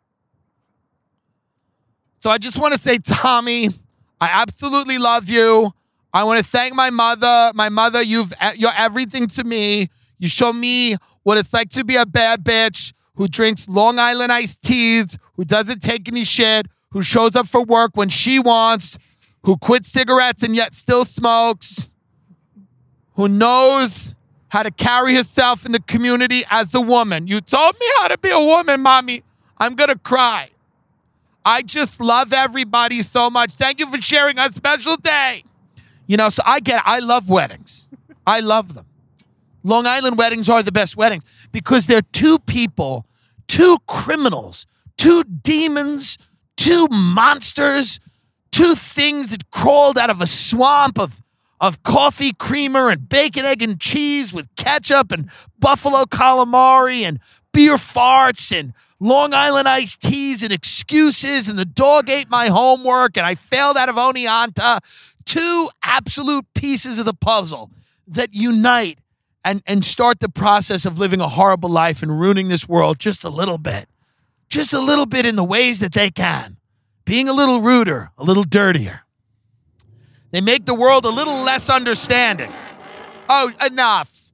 S2: So I just want to say, Tommy, I absolutely love you. I want to thank my mother. My mother, you're everything to me. You show me what it's like to be a bad bitch who drinks Long Island iced teas, who doesn't take any shit, who shows up for work when she wants, who quits cigarettes and yet still smokes, who knows how to carry herself in the community as a woman. You told me how to be a woman, Mommy. I'm going to cry. I just love everybody so much. Thank you for sharing a special day. You know, so I love weddings. I love them. Long Island weddings are the best weddings because they're two people, two criminals, two demons, two monsters, two things that crawled out of a swamp of coffee creamer and bacon, egg, and cheese with ketchup and buffalo calamari and beer farts and Long Island iced teas and excuses and the dog ate my homework and I failed out of Oneonta. Two absolute pieces of the puzzle that unite and start the process of living a horrible life and ruining this world just a little bit. Just a little bit in the ways that they can. Being a little ruder, a little dirtier. They make the world a little less understanding. Oh, enough.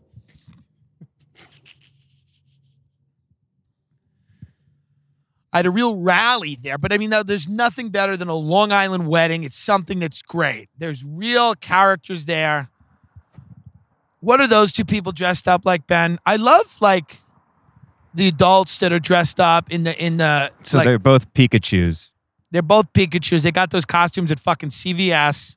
S2: I had a real rally there, but I mean, there's nothing better than a Long Island wedding. It's something that's great. There's real characters there. What are those two people dressed up like, Ben? I love like the adults that are dressed up in the.
S3: So like, they're both Pikachus.
S2: They're both Pikachus. They got those costumes at fucking CVS.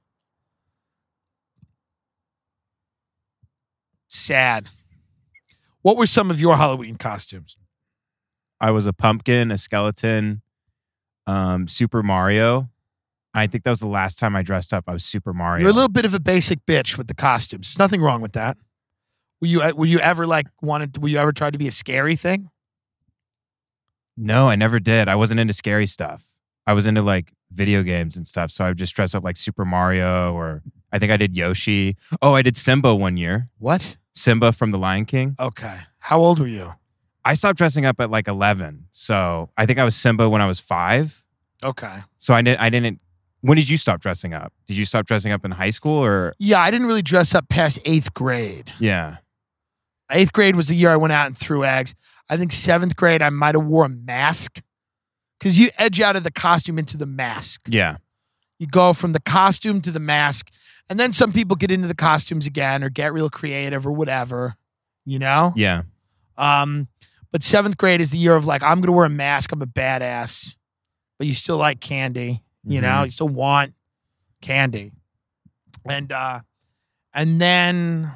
S2: Sad. What were some of your Halloween costumes?
S3: I was a pumpkin, a skeleton, Super Mario. I think that was the last time I dressed up. I was Super Mario.
S2: You're a little bit of a basic bitch with the costumes. There's nothing wrong with that. Were you ever try to be a scary thing?
S3: No, I never did. I wasn't into scary stuff. I was into like video games and stuff. So I would just dress up like Super Mario, or I think I did Yoshi. Oh, I did Simba one year.
S2: What?
S3: Simba from The Lion King.
S2: Okay. How old were you?
S3: I stopped dressing up at like 11. So I think I was Simba when I was 5.
S2: Okay.
S3: So I didn't. When did you stop dressing up? Did you stop dressing up in high school or?
S2: Yeah, I didn't really dress up past 8th grade.
S3: Yeah.
S2: 8th grade was the year I went out and threw eggs. I think 7th grade, I might have wore a mask. Because you edge out of the costume into the mask.
S3: Yeah.
S2: You go from the costume to the mask. And then some people get into the costumes again or get real creative or whatever. You know?
S3: Yeah.
S2: But 7th grade is the year of like, I'm going to wear a mask. I'm a badass. But you still like candy. You know? You still want candy. And then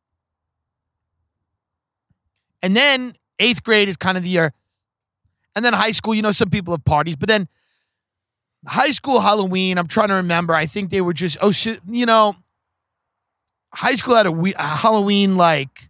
S2: 8th grade is kind of the year. And then high school, you know, some people have parties. But then high school Halloween, I'm trying to remember. I think they were just, you know, high school had a Halloween, like,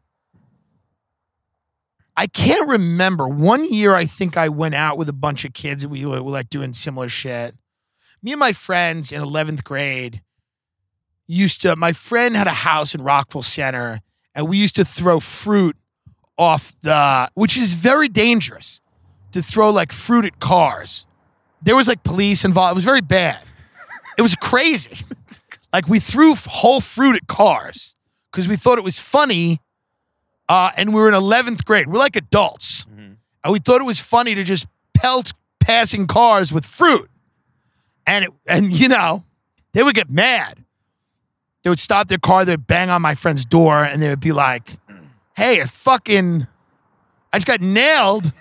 S2: I can't remember. One year, I think I went out with a bunch of kids and we were like doing similar shit. Me and my friends in 11th grade my friend had a house in Rockville Center and we used to throw fruit off which is very dangerous. To throw like fruit at cars. There was like police involved. It was very bad. It was crazy. Like we threw whole fruit at cars because we thought it was funny. And we were in 11th grade. We're like adults. Mm-hmm. And we thought it was funny to just pelt passing cars with fruit. And you know, they would get mad. They would stop their car. They'd bang on my friend's door and they would be like, hey, I just got nailed.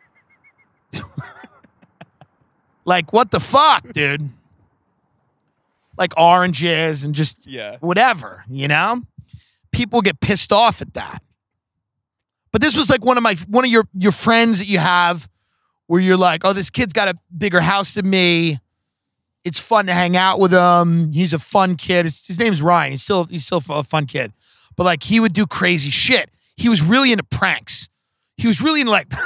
S2: Like, what the fuck, dude? Like oranges and just whatever, you know? People get pissed off at that. But this was like one of your friends that you have where you're like, oh, this kid's got a bigger house than me. It's fun to hang out with him. He's a fun kid. His name's Ryan. He's still a fun kid. But like he would do crazy shit. He was really into pranks. He was really into like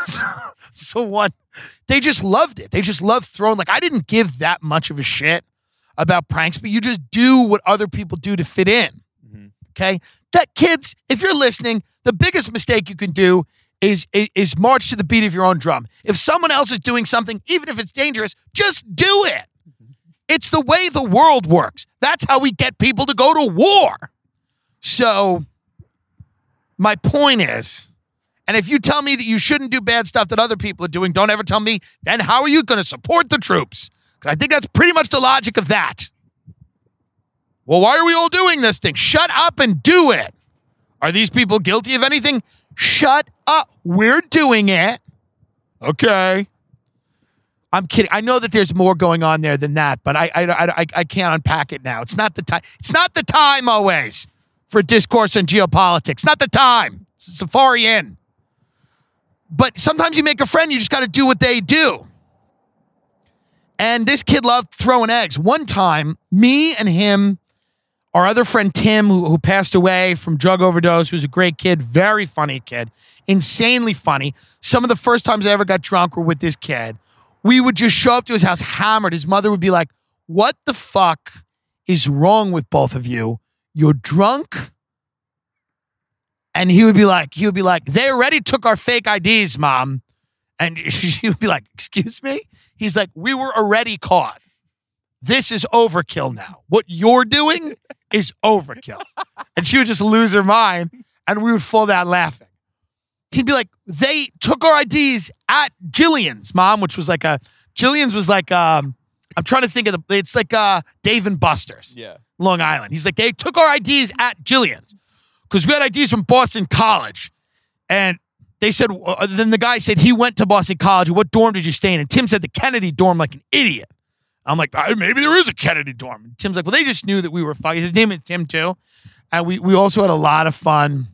S2: they just loved it. They just loved throwing. Like I didn't give that much of a shit about pranks, but you just do what other people do to fit in. Mm-hmm. Okay? That kids, if you're listening, the biggest mistake you can do is march to the beat of your own drum. If someone else is doing something, even if it's dangerous, just do it. It's the way the world works. That's how we get people to go to war. So my point is, and if you tell me that you shouldn't do bad stuff that other people are doing, don't ever tell me, then how are you going to support the troops? Because I think that's pretty much the logic of that. Well, why are we all doing this thing? Shut up and do it. Are these people guilty of anything? Shut up. We're doing it. Okay. I'm kidding. I know that there's more going on there than that, but I can't unpack it now. It's not the time. It's not the time always for discourse on geopolitics. Not the time. It's Safari Inn. But sometimes you make a friend, you just got to do what they do. And this kid loved throwing eggs. One time, me and him, our other friend Tim, who passed away from drug overdose, who's a great kid, very funny kid, insanely funny. Some of the first times I ever got drunk were with this kid. We would just show up to his house hammered. His mother would be like, what the fuck is wrong with both of you? You're drunk? And he would be like, they already took our fake IDs, Mom. And she would be like, excuse me? He's like, we were already caught. This is overkill now. What you're doing is overkill. And she would just lose her mind, and we would fall down laughing. He'd be like, they took our IDs at Jillian's, Mom, which was like Jillian's was like, I'm trying to think of it's like Dave and Buster's, Long Island. He's like, they took our IDs at Jillian's because we had IDs from Boston College. And they said, then the guy said he went to Boston College. What dorm did you stay in? And Tim said the Kennedy dorm like an idiot. I'm like, maybe there is a Kennedy dorm. And Tim's like, well, they just knew that we were fucking. His name is Tim too. And we also had a lot of fun.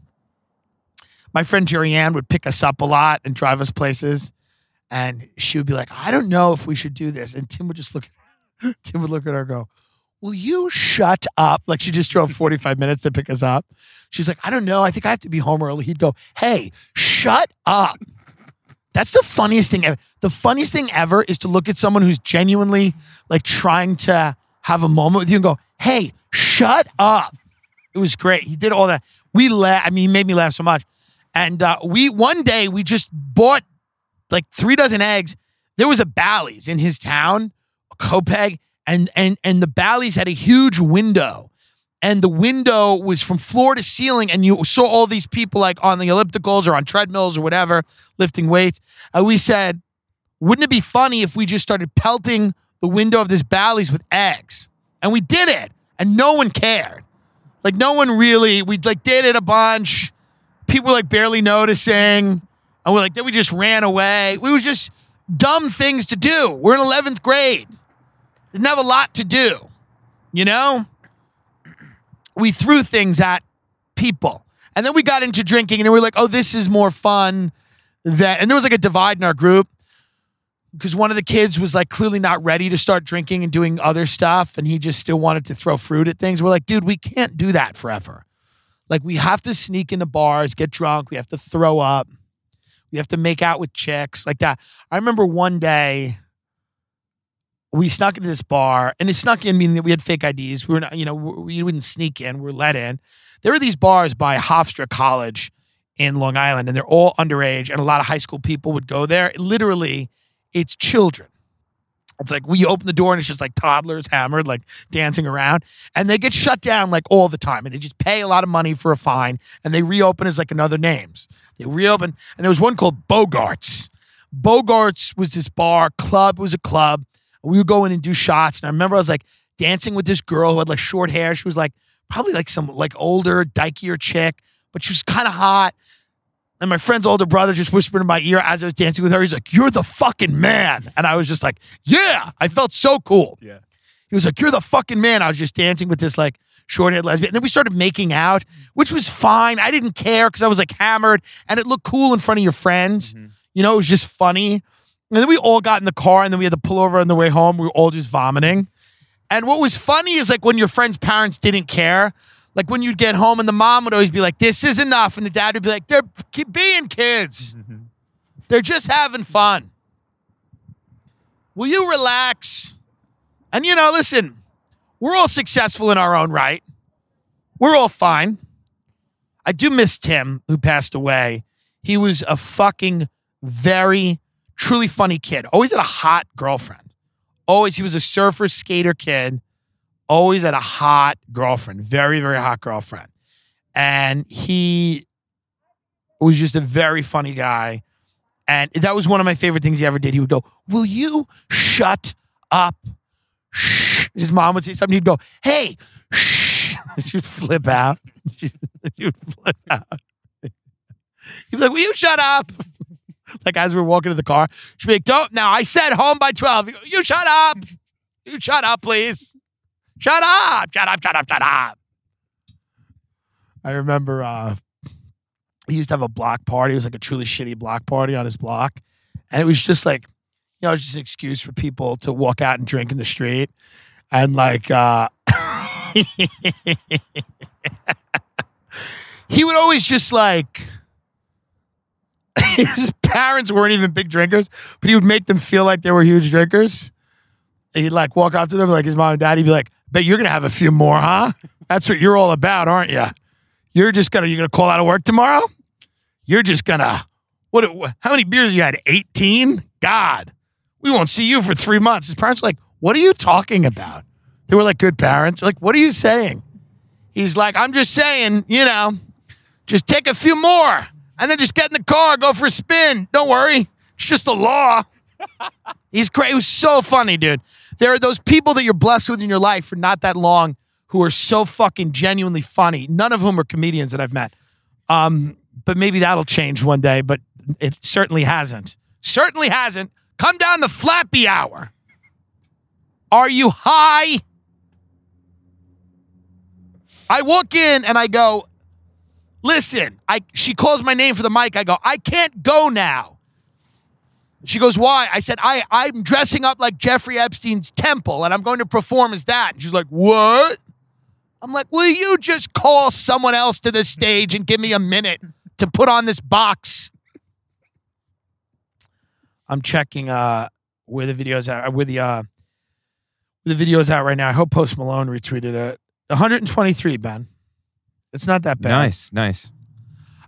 S2: My friend Jerry Ann would pick us up a lot and drive us places. And she would be like, I don't know if we should do this. And Tim would just look at her and go, will you shut up? Like she just drove 45 minutes to pick us up. She's like, I don't know. I think I have to be home early. He'd go, hey, shut up. That's the funniest thing ever. The funniest thing ever is to look at someone who's genuinely like trying to have a moment with you and go, hey, shut up. It was great. He did all that. We laughed. I mean, he made me laugh so much. And one day we just bought like 3 dozen eggs. There was a Bally's in his town, a Copeg, and the Bally's had a huge window. And the window was from floor to ceiling, and you saw all these people like on the ellipticals or on treadmills or whatever, lifting weights. And we said, wouldn't it be funny if we just started pelting the window of this Bally's with eggs? And we did it, and no one cared. Like, no one really, we like did it a bunch. People were like barely noticing. And we're like, then we just ran away. We was just dumb things to do. We're in 11th grade. Didn't have a lot to do, you know? We threw things at people. And then we got into drinking, and then we were like, oh, this is more fun. And there was like a divide in our group because one of the kids was like clearly not ready to start drinking and doing other stuff, and he just still wanted to throw fruit at things. We're like, dude, we can't do that forever. Like, we have to sneak into bars, get drunk. We have to throw up. We have to make out with chicks like that. I remember one day we snuck into this bar, and it snuck in meaning that we had fake IDs. We were not, we wouldn't sneak in. We were let in. There were these bars by Hofstra College in Long Island, and they're all underage, and a lot of high school people would go there. Literally, it's children. It's like we open the door, and it's just like toddlers hammered, like dancing around, and they get shut down like all the time, and they just pay a lot of money for a fine, and they reopen as like another names. They reopen, and there was one called Bogarts. Bogarts was this bar, club, it was a club. We would go in and do shots. And I remember I was like dancing with this girl who had like short hair. She was like probably like some like older, dykier chick, but she was kind of hot. And my friend's older brother just whispered in my ear as I was dancing with her. He's like, you're the fucking man. And I was just like, yeah, I felt so cool.
S3: Yeah.
S2: He was like, you're the fucking man. I was just dancing with this like short-haired lesbian. And then we started making out, which was fine. I didn't care because I was like hammered and it looked cool in front of your friends. Mm-hmm. You know, it was just funny. And then we all got in the car, and then we had to pull over on the way home. We were all just vomiting. And what was funny is like when your friend's parents didn't care, like when you'd get home and the mom would always be like, this is enough. And the dad would be like, they're being kids. Mm-hmm. They're just having fun. Will you relax? And listen, we're all successful in our own right. We're all fine. I do miss Tim, who passed away. He was a fucking very truly funny kid. Always had a hot girlfriend. Always, he was a surfer, skater kid. Always had a hot girlfriend. Very, very hot girlfriend. And he was just a very funny guy. And that was one of my favorite things he ever did. He would go, will you shut up? Shh. His mom would say something. He'd go, hey, shh. She'd flip out. She'd flip out. He'd be like, will you shut up? Like as we're walking to the car, she'd be like, don't, now I said home by 12. You shut up. You shut up, please. Shut up. Shut up, shut up, shut up. I remember he used to have a block party. It was like a truly shitty block party on his block. And it was just like, just an excuse for people to walk out and drink in the street. And like, he would always just like, his parents weren't even big drinkers, but he would make them feel like they were huge drinkers. He'd like walk out to them like his mom and dad. He'd be like, bet you're going to have a few more, huh? That's what you're all about, aren't you? You're going to call out of work tomorrow? You're just going to, how many beers you had? 18? God, we won't see you for 3 months. His parents were like, what are you talking about? They were like good parents. Like, what are you saying? He's like, I'm just saying, just take a few more. And then just get in the car, go for a spin. Don't worry. It's just the law. He's great. It was so funny, dude. There are those people that you're blessed with in your life for not that long who are so fucking genuinely funny. None of whom are comedians that I've met. But maybe that'll change one day, but it certainly hasn't. Certainly hasn't. Come down the Flappy Hour. Are you high? I walk in and I go, listen, she calls my name for the mic. I go, I can't go now. She goes, why? I said, I'm dressing up like Jeffrey Epstein's temple, and I'm going to perform as that. And she's like, what? I'm like, will you just call someone else to the stage and give me a minute to put on this box? I'm checking where the video's at, where the video's out right now. I hope Post Malone retweeted it. 123, Ben. It's not that bad.
S3: Nice.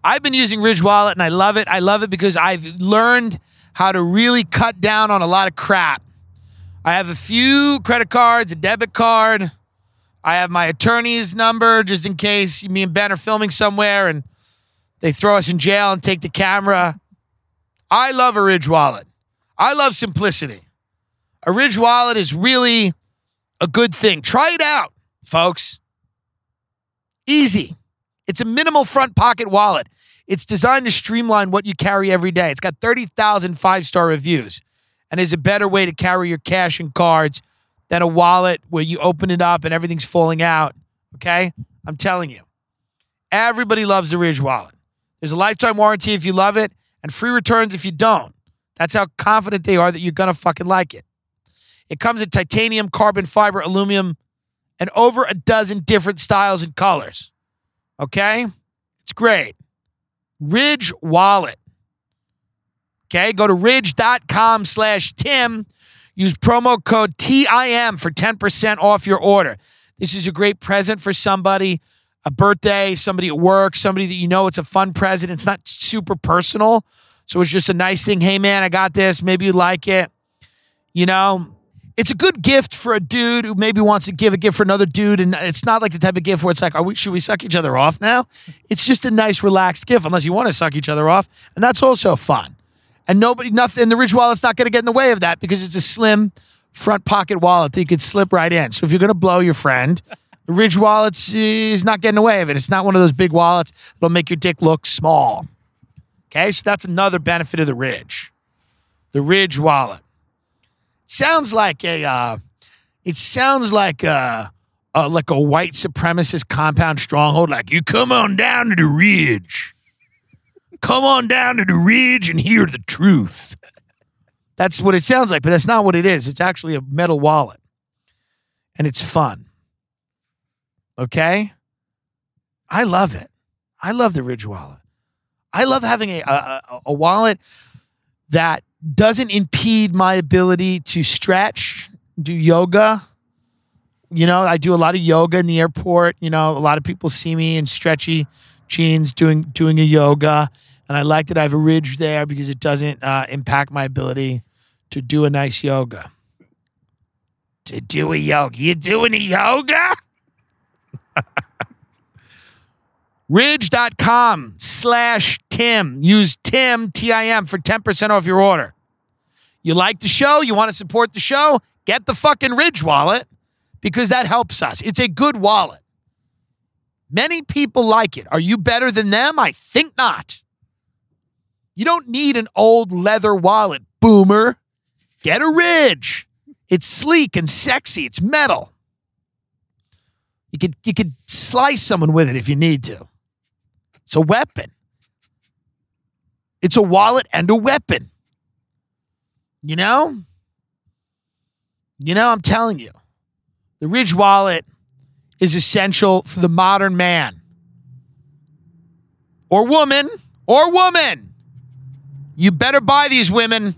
S2: I've been using Ridge Wallet, and I love it. I love it because I've learned how to really cut down on a lot of crap. I have a few credit cards, a debit card. I have my attorney's number just in case me and Ben are filming somewhere and they throw us in jail and take the camera. I love a Ridge Wallet. I love simplicity. A Ridge Wallet is really a good thing. Try it out, folks. Easy. It's a minimal front pocket wallet. It's designed to streamline what you carry every day. It's got 30,000 five-star reviews and is a better way to carry your cash and cards than a wallet where you open it up and everything's falling out. Okay? I'm telling you. Everybody loves the Ridge Wallet. There's a lifetime warranty if you love it and free returns if you don't. That's how confident they are that you're going to fucking like it. It comes in titanium, carbon fiber, aluminum, and over a dozen different styles and colors. Okay? It's great. Ridge Wallet. Okay? Go to ridge.com/Tim. Use promo code TIM for 10% off your order. This is a great present for somebody, a birthday, somebody at work, somebody that you know it's a fun present. It's not super personal. So it's just a nice thing. Hey, man, I got this. Maybe you like it. You know, it's a good gift for a dude who maybe wants to give a gift for another dude. And it's not like the type of gift where it's like, should we suck each other off now? It's just a nice, relaxed gift, unless you want to suck each other off. And that's also fun. And nothing, the Ridge Wallet's not going to get in the way of that because it's a slim front pocket wallet that you could slip right in. So if you're going to blow your friend, the Ridge Wallet is not getting in the way of it. It's not one of those big wallets that'll make your dick look small. Okay, so that's another benefit of the Ridge. The Ridge Wallet. It sounds like a white supremacist compound stronghold. Like, you come on down to the Ridge. Come on down to the Ridge and hear the truth. That's what it sounds like, but that's not what it is. It's actually a metal wallet. And it's fun. Okay? I love it. I love the Ridge Wallet. I love having a wallet that doesn't impede my ability to stretch, do yoga. You know, I do a lot of yoga in the airport. You know, a lot of people see me in stretchy jeans doing a yoga. And I like that I have a Ridge there because it doesn't impact my ability to do a nice yoga. To do a yoga. You doing a yoga? Ridge.com/Tim. Use Tim, T-I-M, for 10% off your order. You like the show? You want to support the show? Get the fucking Ridge Wallet because that helps us. It's a good wallet. Many people like it. Are you better than them? I think not. You don't need an old leather wallet, boomer. Get a Ridge. It's sleek and sexy. It's metal. You could slice someone with it if you need to. It's a weapon. It's a wallet and a weapon. You know? I'm telling you. The Ridge Wallet is essential for the modern man. Or woman. You better buy these women.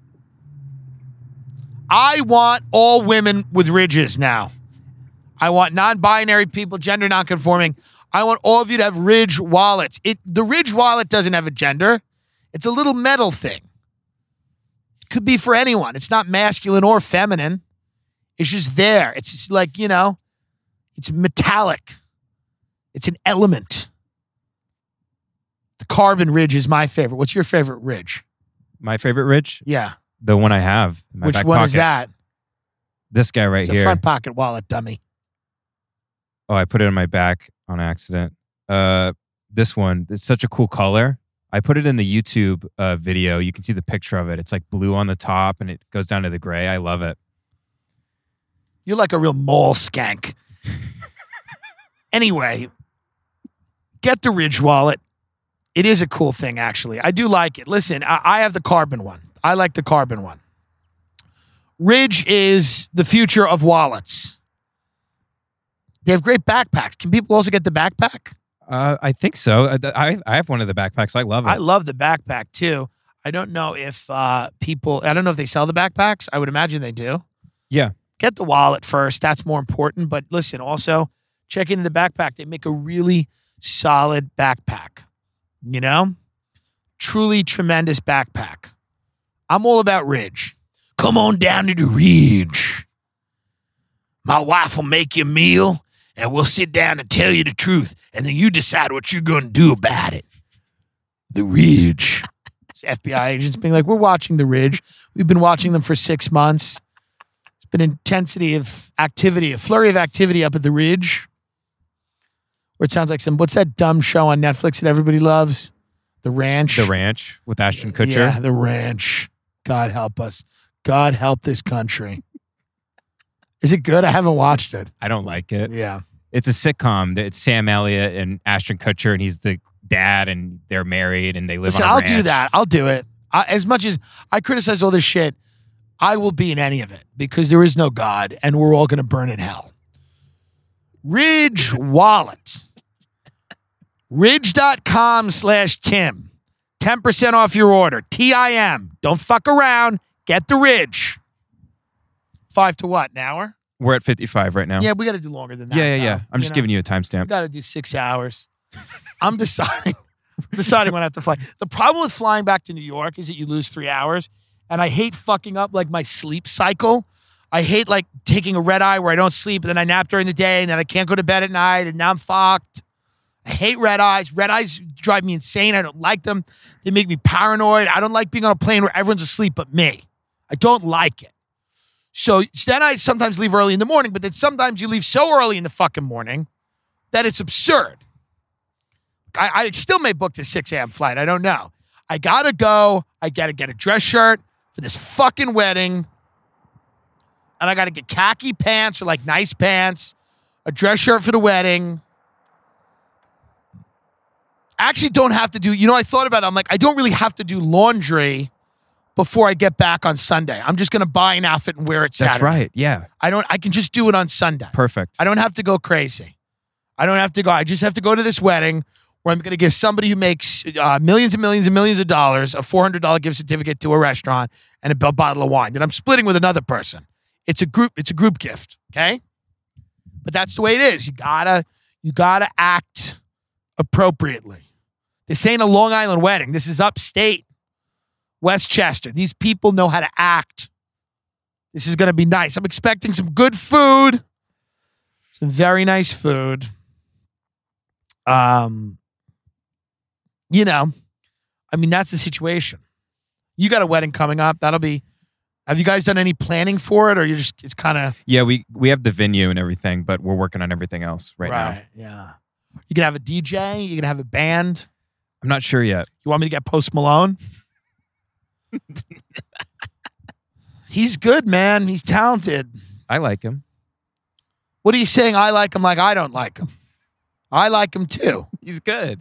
S2: I want all women with ridges now. I want non-binary people, gender non-conforming. I want all of you to have Ridge wallets. The Ridge Wallet doesn't have a gender. It's a little metal thing. It could be for anyone. It's not masculine or feminine. It's just there. It's just like, it's metallic. It's an element. The carbon Ridge is my favorite. What's your favorite Ridge?
S3: My favorite Ridge?
S2: Yeah.
S3: The one I have in my
S2: Which
S3: back
S2: one
S3: pocket.
S2: is that?
S3: This guy right
S2: It's
S3: here.
S2: a front pocket wallet, dummy.
S3: Oh, I put it in my back on accident. This one, it's such a cool color. I put it in the YouTube video. You can see the picture of it. It's like blue on the top and it goes down to the gray. I love it.
S2: You're like a real mall skank. Anyway, get the Ridge Wallet. It is a cool thing, actually. I do like it. Listen, I have the carbon one. I like the carbon one. Ridge is the future of wallets. They have great backpacks. Can people also get the backpack?
S3: I think so. I have one of the backpacks. I love it.
S2: I love the backpack, too. I don't know if I don't know if they sell the backpacks. I would imagine they do.
S3: Yeah.
S2: Get the wallet first. That's more important. But listen, also check into the backpack. They make a really solid backpack. You know? Truly tremendous backpack. I'm all about Ridge. Come on down to the Ridge. My wife will make you a meal, and we'll sit down and tell you the truth, and then you decide what you're going to do about it. The Ridge. It's FBI agents being like, we're watching The Ridge. We've been watching them for 6 months. It's been intensity of activity, a flurry of activity up at The Ridge. Where it sounds like what's that dumb show on Netflix that everybody loves? The Ranch.
S3: The Ranch with Ashton Kutcher.
S2: Yeah, The Ranch. God help us. God help this country. Is it good? I haven't watched it.
S3: I don't like it.
S2: Yeah.
S3: It's a sitcom. It's Sam Elliott and Ashton Kutcher, and he's the dad, and they're married, and they live on a ranch.
S2: I'll do that. I'll do it. As much as I criticize all this shit, I will be in any of it because there is no God, and we're all going to burn in hell. Ridge Wallet. Ridge.com/Tim. 10% off your order. TIM. Don't fuck around. Get the Ridge. 5 to what? An hour?
S3: We're at 55 right now.
S2: Yeah, we got to do longer than that.
S3: Yeah. I'm just giving you a
S2: We
S3: timestamp.
S2: got to do 6 hours. I'm deciding when I have to fly. The problem with flying back to New York is that you lose 3 hours, and I hate fucking up like my sleep cycle. I hate like taking a red eye where I don't sleep, and then I nap during the day, and then I can't go to bed at night, and now I'm fucked. I hate red eyes. Red eyes drive me insane. I don't like them. They make me paranoid. I don't like being on a plane where everyone's asleep but me. I don't like it. So then I sometimes leave early in the morning, but then sometimes you leave so early in the fucking morning that it's absurd. I still may book the 6 a.m. flight. I don't know. I got to go. I got to get a dress shirt for this fucking wedding. And I got to get khaki pants or like nice pants, a dress shirt for the wedding. I actually don't have to do, I thought about it. I'm like, I don't really have to do laundry before I get back on Sunday. I'm just going to buy an outfit and wear it Saturday.
S3: That's right. Yeah.
S2: I can just do it on Sunday.
S3: Perfect.
S2: I don't have to go crazy. I just have to go to this wedding where I'm going to give somebody who makes millions and millions and millions of dollars a $400 gift certificate to a restaurant and a bottle of wine that I'm splitting with another person. It's a group gift, okay? But that's the way it is. You gotta act appropriately. This ain't a Long Island wedding. This is upstate Westchester. These people know how to act. This is going to be nice. I'm expecting some good food. Some very nice food. That's the situation. You got a wedding coming up. Have you guys done any planning for it, or it's kind of...
S3: Yeah, we have the venue and everything, but we're working on everything else right now.
S2: Right, yeah. You can have a DJ? You can have a band?
S3: I'm not sure yet.
S2: You want me to get Post Malone? He's good, man. He's talented.
S3: I like him.
S2: What are you saying? I like him like I don't like him. I like him too.
S3: He's good.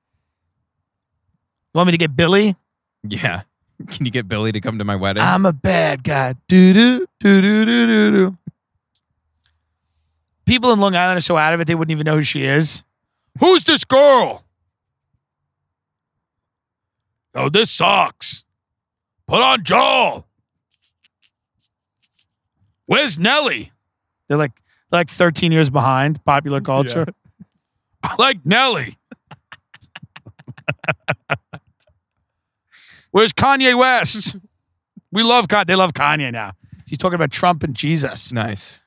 S2: You want me to get Billy?
S3: Yeah. Can you get Billy to come to my wedding?
S2: I'm a bad guy. Do-do, do-do-do-do-do. People in Long Island are so out of it, they wouldn't even know who she is. Who's this girl? Oh, this sucks. Put on Joel. Where's Nelly? They're like 13 years behind popular culture. Yeah. I like Nelly. Where's Kanye West? We love Kanye. They love Kanye now. He's talking about Trump and Jesus.
S3: Nice.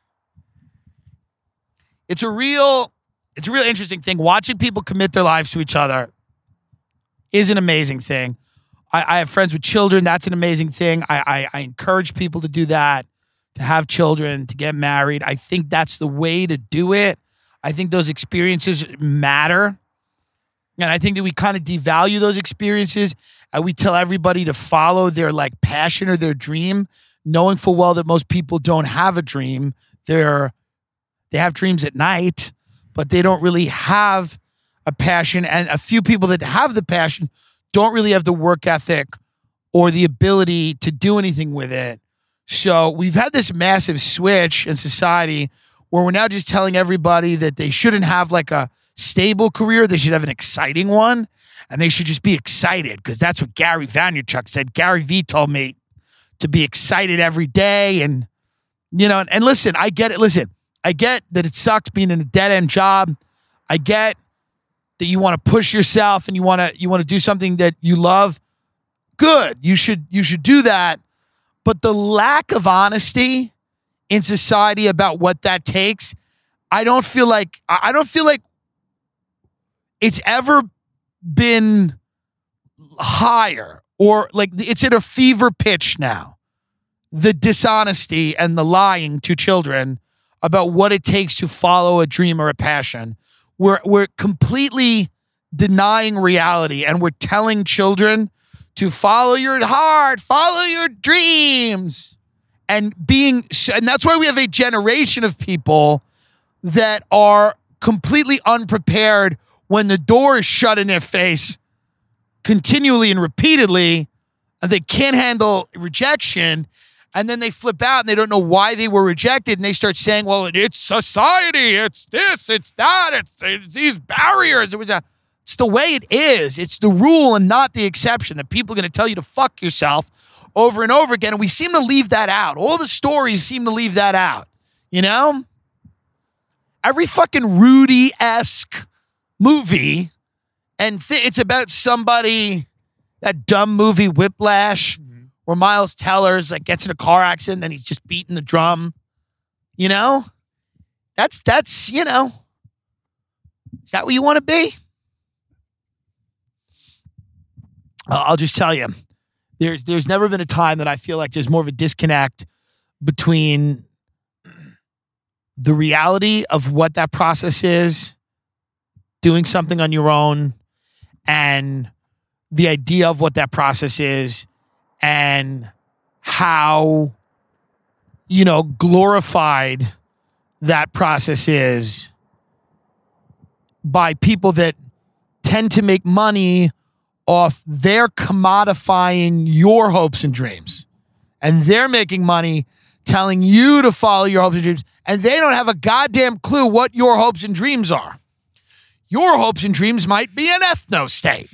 S2: It's a real interesting thing. Watching people commit their lives to each other is an amazing thing. I have friends with children. That's an amazing thing. I encourage people to do that, to have children, to get married. I think that's the way to do it. I think those experiences matter. And I think that we kind of devalue those experiences, and we tell everybody to follow their passion or their dream, knowing full well that most people don't have a dream. They have dreams at night, but they don't really have a passion. And a few people that have the passion don't really have the work ethic or the ability to do anything with it. So we've had this massive switch in society where we're now just telling everybody that they shouldn't have a stable career. They should have an exciting one, and they should just be excited because that's what Gary Vaynerchuk said. Gary V told me to be excited every day. And listen, I get it. Listen, I get that it sucks being in a dead-end job. I get that you want to push yourself and you want to do something that you love, good. You should do that. But the lack of honesty in society about what that takes, I don't feel like it's ever been higher, or like it's at a fever pitch now. The dishonesty and the lying to children about what it takes to follow a dream or a passion. We're completely denying reality, and we're telling children to follow your heart, follow your dreams, and that's why we have a generation of people that are completely unprepared when the door is shut in their face continually and repeatedly, and they can't handle rejection. And then they flip out and they don't know why they were rejected. And they start saying, well, it's society. It's this, it's that. It's these barriers. It's the way it is. It's the rule and not the exception, that people are going to tell you to fuck yourself over and over again. And we seem to leave that out. All the stories seem to leave that out. You know? Every fucking Rudy-esque movie, and it's about somebody, that dumb movie Whiplash, where Miles Teller's like gets in a car accident, then he's just beating the drum. You know? That's you know. Is that what you want to be? I'll just tell you, there's never been a time that I feel like there's more of a disconnect between the reality of what that process is, doing something on your own, and the idea of what that process is, and how, you know, glorified that process is by people that tend to make money off their commodifying your hopes and dreams. And they're making money telling you to follow your hopes and dreams, and they don't have a goddamn clue what your hopes and dreams are. Your hopes and dreams might be an ethno-state.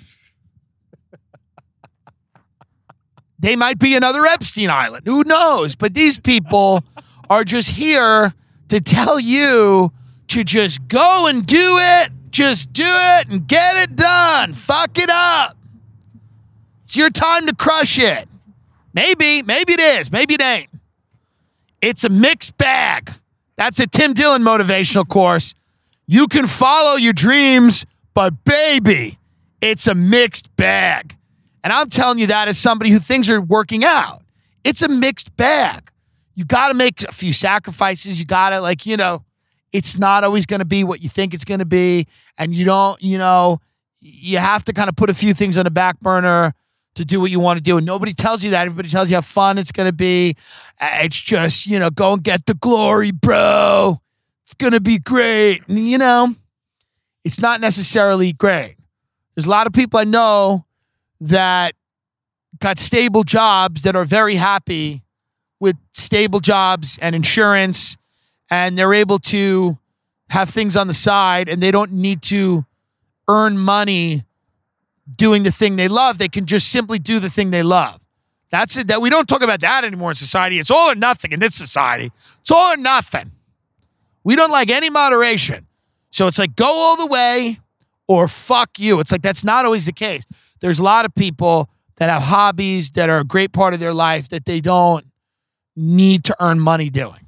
S2: They might be another Epstein Island. Who knows? But these people are just here to tell you to just go and do it. Just do it and get it done. Fuck it up. It's your time to crush it. Maybe it is. Maybe it ain't. It's a mixed bag. That's a Tim Dillon motivational course. You can follow your dreams, but baby, it's a mixed bag. And I'm telling you that as somebody who things are working out. It's a mixed bag. You got to make a few sacrifices. You got to, it's not always going to be what you think it's going to be. And you don't, you have to kind of put a few things on the back burner to do what you want to do. And nobody tells you that. Everybody tells you how fun it's going to be. It's just, go and get the glory, bro. It's going to be great. And, it's not necessarily great. There's a lot of people I know that got stable jobs that are very happy with stable jobs and insurance, and they're able to have things on the side, and they don't need to earn money doing the thing they love. They can just simply do the thing they love. That's it. That we don't talk about that anymore in society. It's all or nothing in this society. It's all or nothing. We don't like any moderation. So it's like go all the way or fuck you. It's like that's not always the case. There's a lot of people that have hobbies that are a great part of their life that they don't need to earn money doing.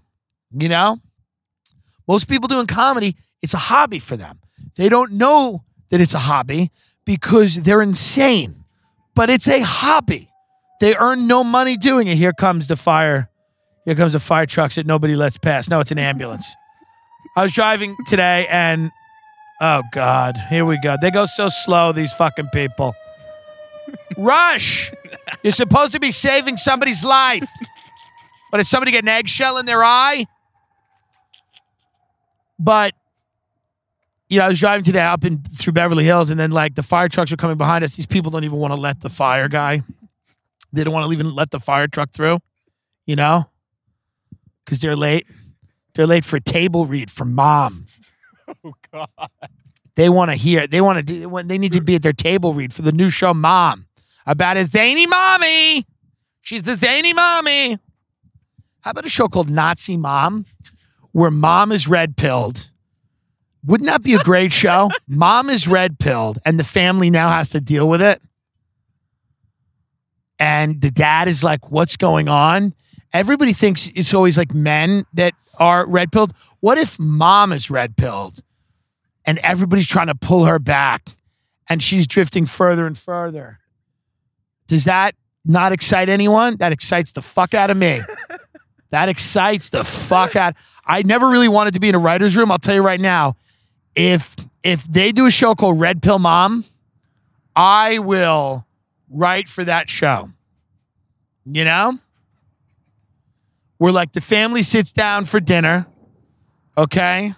S2: Most people doing comedy, it's a hobby for them. They don't know that it's a hobby because they're insane, but it's a hobby. They earn no money doing it. Here comes the fire. Here comes the fire trucks that nobody lets pass. No, it's an ambulance. I was driving today and, oh God, here we go. They go so slow, these fucking people. Rush! You're supposed to be saving somebody's life. But did somebody get an eggshell in their eye? But, I was driving today up through Beverly Hills, and then the fire trucks are coming behind us. These people don't even want to let the fire guy. They don't want to even let the fire truck through, because they're late. They're late for a table read from Mom. Oh God! They want to hear. They need to be at their table read for the new show Mom about a zany mommy. She's the zany mommy. How about a show called Nazi Mom, where Mom is red-pilled, Wouldn't that be a great show? Mom is red-pilled, and the family now has to deal with it. And the dad is like, what's going on? Everybody thinks it's always like men that are red-pilled. What if mom is red-pilled and everybody's trying to pull her back and she's drifting further and further? Does that not excite anyone? That excites the fuck out of me. That excites the fuck out. I never really wanted to be in a writer's room. I'll tell you right now, if they do a show called Red Pill Mom, I will write for that show. You know? Where like the family sits down for dinner, okay?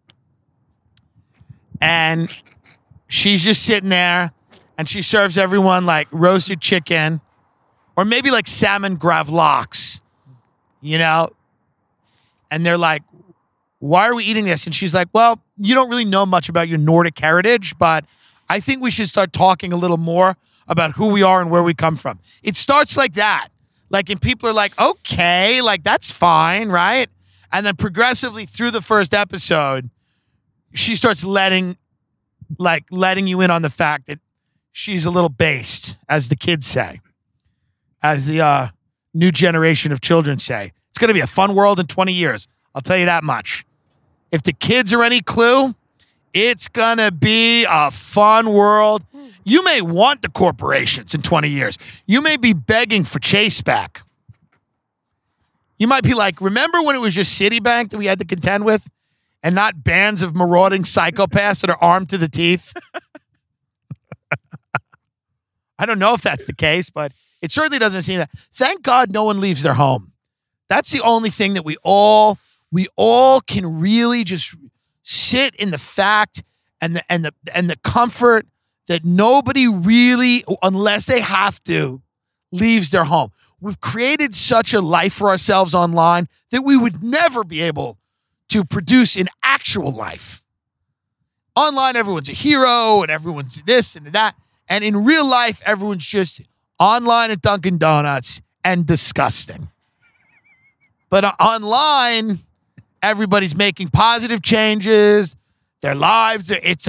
S2: And she's just sitting there and she serves everyone like roasted chicken or maybe like salmon gravlax, you know? And they're like, why are we eating this? And she's like, well, you don't really know much about your Nordic heritage, but I think we should start talking a little more about who we are and where we come from. It starts like that. Like, and people are like, okay, like that's fine, right? And then progressively through the first episode, she starts letting you in on the fact that she's a little based, as the kids say, as the new generation of children say. It's going to be a fun world in 20 years. I'll tell you that much. If the kids are any clue, it's going to be a fun world. You may want the corporations in 20 years. You may be begging for Chase back. You might be like, remember when it was just Citibank that we had to contend with and not bands of marauding psychopaths that are armed to the teeth? I don't know if that's the case, but it certainly doesn't seem that. Thank God no one leaves their home. That's the only thing that we all can really just sit in the fact and the comfort that nobody really, unless they have to, leaves their home. We've created such a life for ourselves online that we would never be able to produce in actual life. Online, everyone's a hero and everyone's this and that. And in real life, everyone's just online at Dunkin' Donuts and disgusting. But online, everybody's making positive changes. Their lives, it's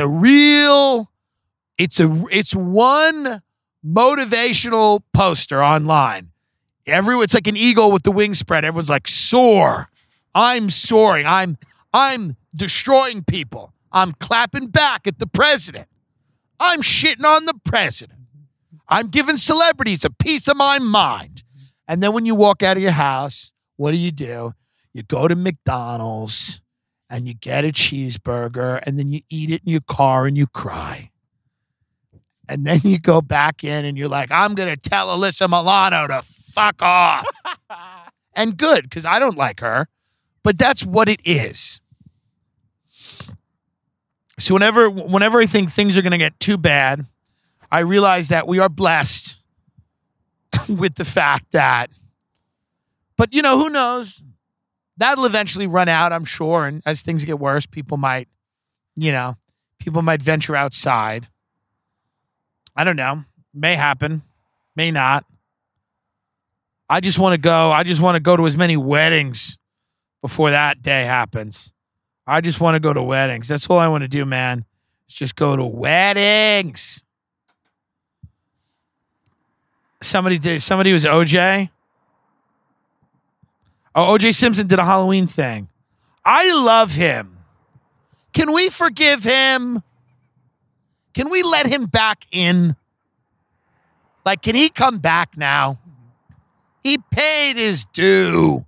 S2: one motivational poster online. It's like an eagle with the wings spread. Everyone's like, soar. I'm soaring. I'm destroying people. I'm clapping back at the president. I'm shitting on the president. I'm giving celebrities a piece of my mind. And then when you walk out of your house, what do? You go to McDonald's and you get a cheeseburger and then you eat it in your car and you cry. And then you go back in and you're like, I'm going to tell Alyssa Milano to fuck off. And good, because I don't like her. But that's what it is. So whenever I think things are going to get too bad, I realize that we are blessed with the fact that, but you know, who knows? That'll eventually run out, I'm sure. And as things get worse, people might venture outside. I don't know. May happen. May not. I just want to go. I just want to go to as many weddings before that day happens. I just want to go to weddings. That's all I want to do, man. Is just go to weddings. Somebody was OJ. Oh, OJ Simpson did a Halloween thing. I love him. Can we forgive him? Can we let him back in? Like, can he come back now? He paid his due.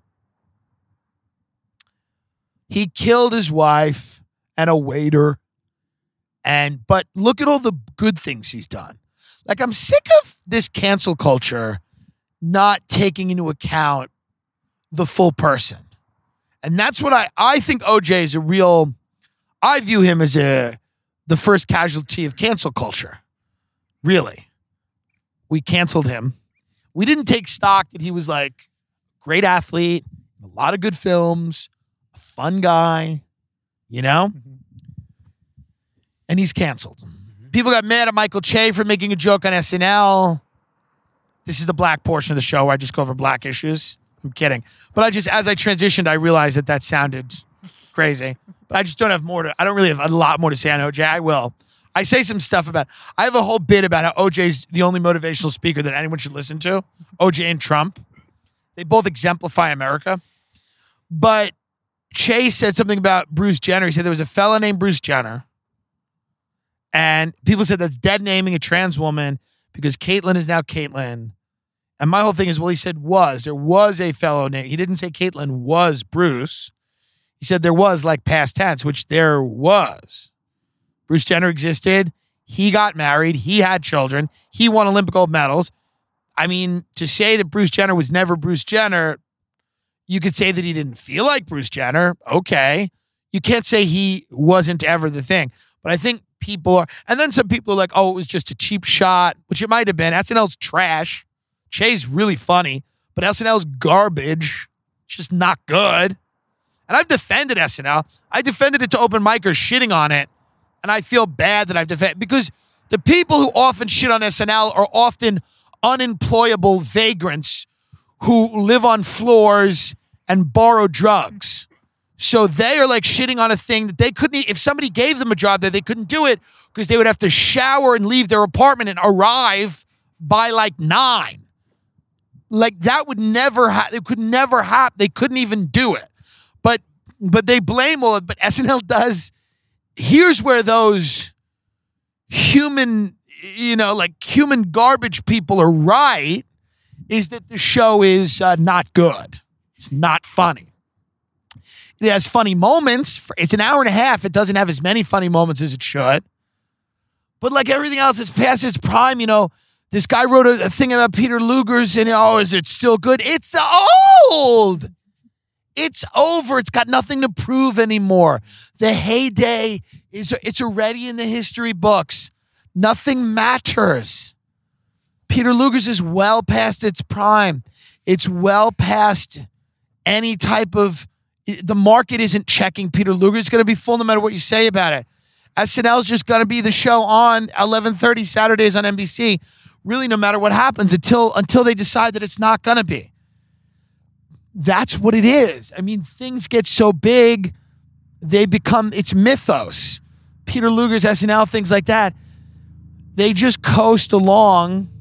S2: He killed his wife and a waiter. But look at all the good things he's done. Like, I'm sick of this cancel culture not taking into account the full person. And that's what I think OJ is I view him as the first casualty of cancel culture. Really. We canceled him. We didn't take stock that he was like a great athlete, a lot of good films, a fun guy, you know? And he's canceled. People got mad at Michael Che for making a joke on SNL. This is the black portion of the show where I just go over black issues. I'm kidding. But as I transitioned, I realized that sounded crazy. but I just don't have more to. I don't really have a lot more to say on OJ. I will. I say some stuff about. I have a whole bit about how OJ's the only motivational speaker that anyone should listen to. OJ and Trump, they both exemplify America. But Chase said something about Bruce Jenner. He said there was a fella named Bruce Jenner, and people said that's dead naming a trans woman because Caitlyn is now Caitlyn. And my whole thing is, well, he said there was a fellow named. He didn't say Caitlyn was Bruce. He said there was, like past tense, which there was. Bruce Jenner existed. He got married. He had children. He won Olympic gold medals. I mean, to say that Bruce Jenner was never Bruce Jenner, you could say that he didn't feel like Bruce Jenner. Okay. You can't say he wasn't ever the thing. But I think people are, and then some people are like, oh, it was just a cheap shot, which it might have been. SNL's trash. Jay's really funny, but SNL's garbage. It's just not good. And I've defended SNL. I defended it to open micers shitting on it. And I feel bad that I've defended, because the people who often shit on SNL are often unemployable vagrants who live on floors and borrow drugs. So they are like shitting on a thing that they couldn't, if somebody gave them a job there, they couldn't do it because they would have to shower and leave their apartment and arrive by like 9. Like that would never happen. It could never happen. They couldn't even do it. But they blame all of it. But SNL does. Here's where those human, like human garbage people are right, is that the show is not good. It's not funny. It has funny moments. It's an hour and a half. It doesn't have as many funny moments as it should. But like everything else, it's past its prime. This guy wrote a thing about Peter Luger's, and is it still good? It's old. It's over. It's got nothing to prove anymore. The heyday it's already in the history books. Nothing matters. Peter Luger's is well past its prime. It's well past any type of, the market isn't checking Peter Luger. It's going to be full no matter what you say about it. SNL's just going to be the show on 11:30 Saturdays on NBC. Really, no matter what happens until they decide that it's not going to be. That's what it is. I mean, things get so big, it's mythos. Peter Luger's SNL, things like that. They just coast along,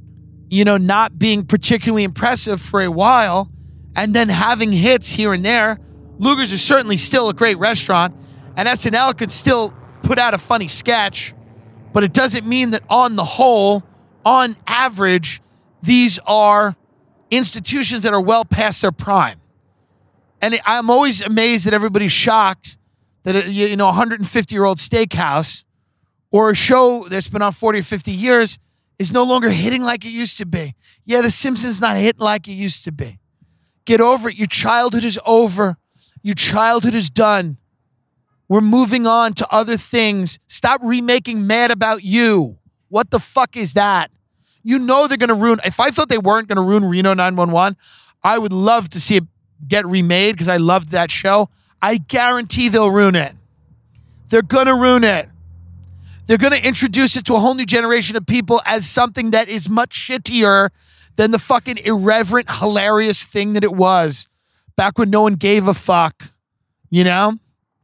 S2: not being particularly impressive for a while, and then having hits here and there. Luger's is certainly still a great restaurant, and SNL could still put out a funny sketch, but it doesn't mean that on the whole, on average, these are institutions that are well past their prime. And I'm always amazed that everybody's shocked that a 150-year-old steakhouse or a show that's been on 40 or 50 years is no longer hitting like it used to be. Yeah, The Simpsons not hitting like it used to be. Get over it. Your childhood is over. Your childhood is done. We're moving on to other things. Stop remaking Mad About You. What the fuck is that? They're going to ruin. If I thought they weren't going to ruin Reno 911, I would love to see it get remade because I loved that show. I guarantee they'll ruin it. They're going to ruin it. They're going to introduce it to a whole new generation of people as something that is much shittier than the fucking irreverent, hilarious thing that it was back when no one gave a fuck. Talking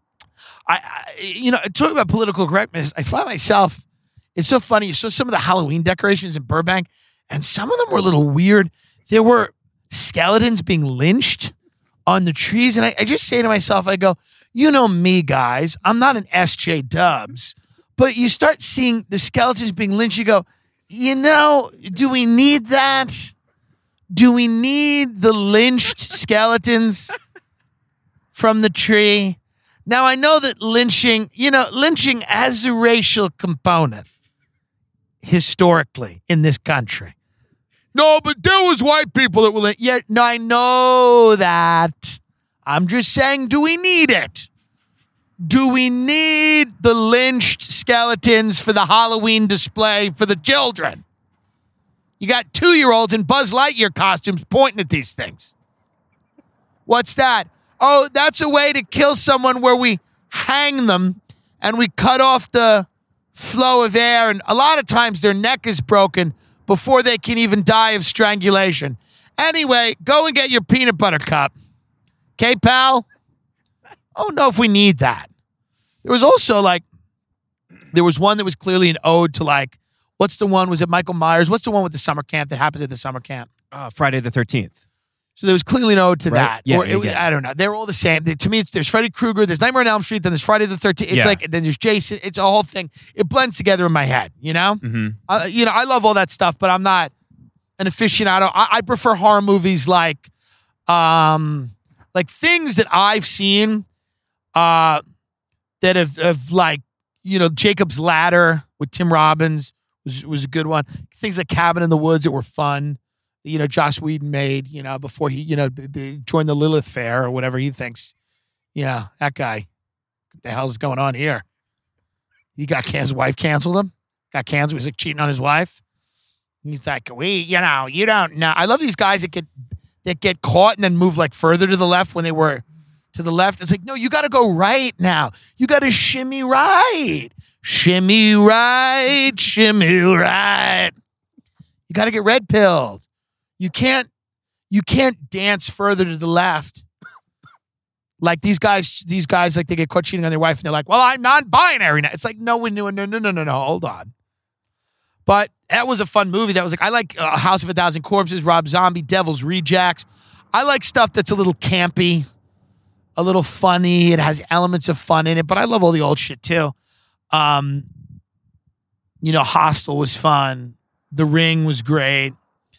S2: about political correctness, I find myself, it's so funny. You saw some of the Halloween decorations in Burbank, and some of them were a little weird. There were skeletons being lynched on the trees, and I just say to myself, I go, me, guys, I'm not an SJ Dubs, but you start seeing the skeletons being lynched, you go, do we need that? Do we need the lynched skeletons from the tree? Now, I know that lynching has a racial component historically in this country. No, but there was white people that were yeah, no, I know that. I'm just saying, do we need it? Do we need the lynched skeletons for the Halloween display for the children? You got 2-year-olds in Buzz Lightyear costumes pointing at these things. What's that? Oh, that's a way to kill someone where we hang them and we cut off the flow of air. And a lot of times their neck is broken before they can even die of strangulation. Anyway, go and get your peanut butter cup. Okay, pal? I don't know if we need that. There was also like, there was one that was clearly an ode to like, what's the one? Was it Michael Myers? What's the one with the summer camp that happens at the summer camp?
S3: Friday the 13th.
S2: So there was clearly an ode to that.
S3: Yeah,
S2: or I don't know. They're all the same. To me, there's Freddy Krueger, there's Nightmare on Elm Street, then there's Friday the 13th. It's like, then there's Jason. It's a whole thing. It blends together in my head, you know?
S3: Mm-hmm.
S2: I love all that stuff, but I'm not an aficionado. I prefer horror movies like things that I've seen that have like, Jacob's Ladder with Tim Robbins was a good one. Things like Cabin in the Woods that were fun. Joss Whedon made, before he, joined the Lilith Fair or whatever he thinks. Yeah, that guy. What the hell's going on here? He got his wife canceled him. Got canceled. He was like cheating on his wife. He's like, you don't know. I love these guys that get caught and then move like further to the left when they were to the left. It's like, no, you got to go right now. You got to shimmy right. Shimmy right. Shimmy right. You got to get red pilled. You can't dance further to the left. Like these guys, like they get caught cheating on their wife and they're like, well, I'm non-binary now. It's like, no, hold on. But that was a fun movie. That was like, I like House of a Thousand Corpses, Rob Zombie, Devil's Rejects. I like stuff that's a little campy, a little funny. It has elements of fun in it, but I love all the old shit too. Hostel was fun. The Ring was great.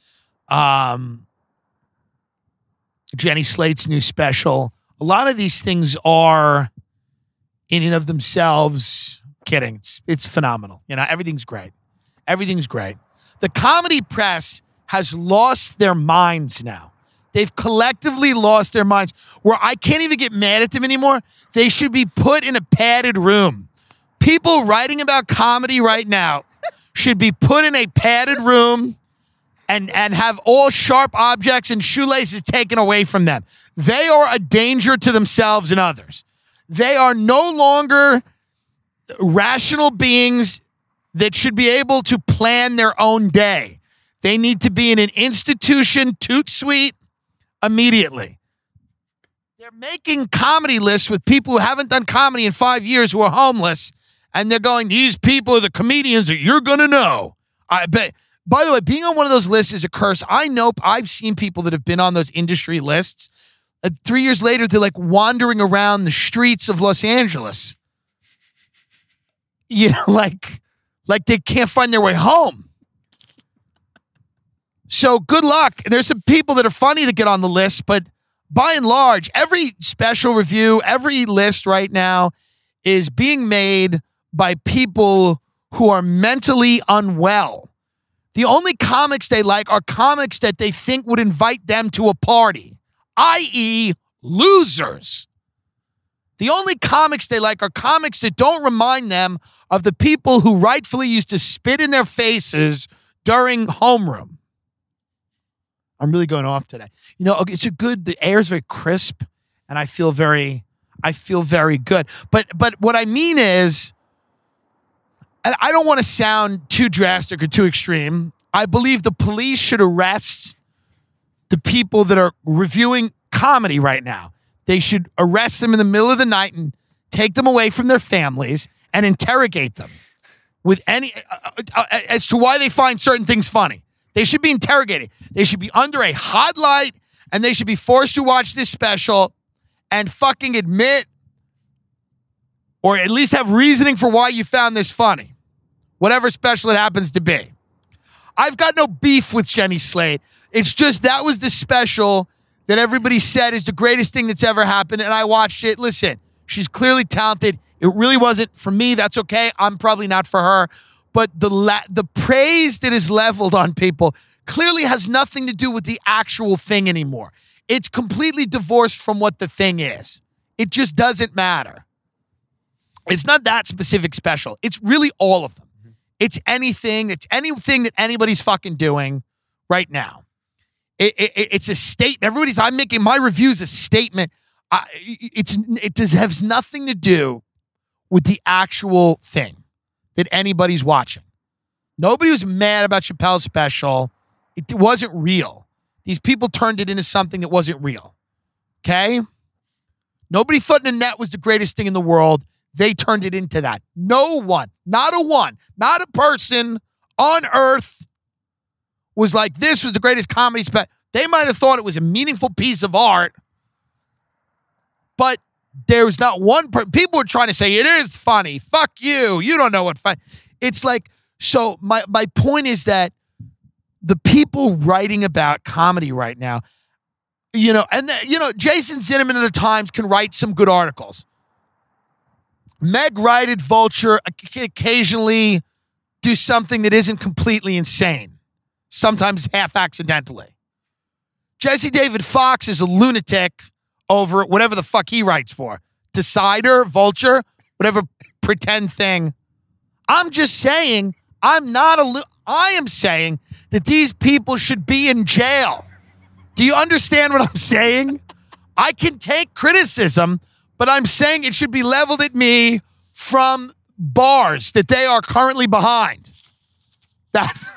S2: Jenny Slate's new special. A lot of these things are in and of themselves. Kidding. It's phenomenal. Everything's great. Everything's great. The comedy press has lost their minds now. They've collectively lost their minds where I can't even get mad at them anymore. They should be put in a padded room. People writing about comedy right now should be put in a padded room and have all sharp objects and shoelaces taken away from them. They are a danger to themselves and others. They are no longer rational beings that should be able to plan their own day. They need to be in an institution toot suite immediately. They're making comedy lists with people who haven't done comedy in 5 years who are homeless, and they're going, these people are the comedians that you're going to know. I bet. By the way, being on one of those lists is a curse. I know I've seen people that have been on those industry lists. 3 years later, they're like wandering around the streets of Los Angeles. Like they can't find their way home. So good luck. There's some people that are funny that get on the list, but by and large, every special review, every list right now is being made by people who are mentally unwell. The only comics they like are comics that they think would invite them to a party, i.e., losers. The only comics they like are comics that don't remind them of the people who rightfully used to spit in their faces during homeroom. I'm really going off today. The air is very crisp, and I feel very good. But what I mean is, and I don't want to sound too drastic or too extreme. I believe the police should arrest the people that are reviewing comedy right now. They should arrest them in the middle of the night and take them away from their families and interrogate them with as to why they find certain things funny. They should be interrogated. They should be under a hot light, and they should be forced to watch this special and fucking admit, or at least have reasoning for why you found this funny. Whatever special it happens to be. I've got no beef with Jenny Slate. It's just that was the special that everybody said is the greatest thing that's ever happened, and I watched it. Listen, she's clearly talented. It really wasn't for me. That's okay. I'm probably not for her. But the praise that is leveled on people clearly has nothing to do with the actual thing anymore. It's completely divorced from what the thing is. It just doesn't matter. It's not that specific special. It's really all of them. It's anything that anybody's fucking doing right now. It's a statement. I'm making my reviews a statement. It has nothing to do with the actual thing that anybody's watching. Nobody was mad about Chappelle's special. It wasn't real. These people turned it into something that wasn't real. Okay? Nobody thought Nanette was the greatest thing in the world. they turned it into that. No one, not a person on earth was like, this was the greatest comedy spec. They might have thought it was a meaningful piece of art, but there's not one people were trying to say it is funny. Fuck you. You don't know what fun. It's like, so my point is that the people writing about comedy right now, Jason Zinnemann of the Times can write some good articles. Meg Wright at Vulture occasionally do something that isn't completely insane, sometimes half accidentally. Jesse David Fox is a lunatic over whatever the fuck he writes for. Decider, Vulture, whatever pretend thing. I'm just saying, I am saying that these people should be in jail. Do you understand what I'm saying? I can take criticism, but I'm saying it should be leveled at me from bars that they are currently behind. That's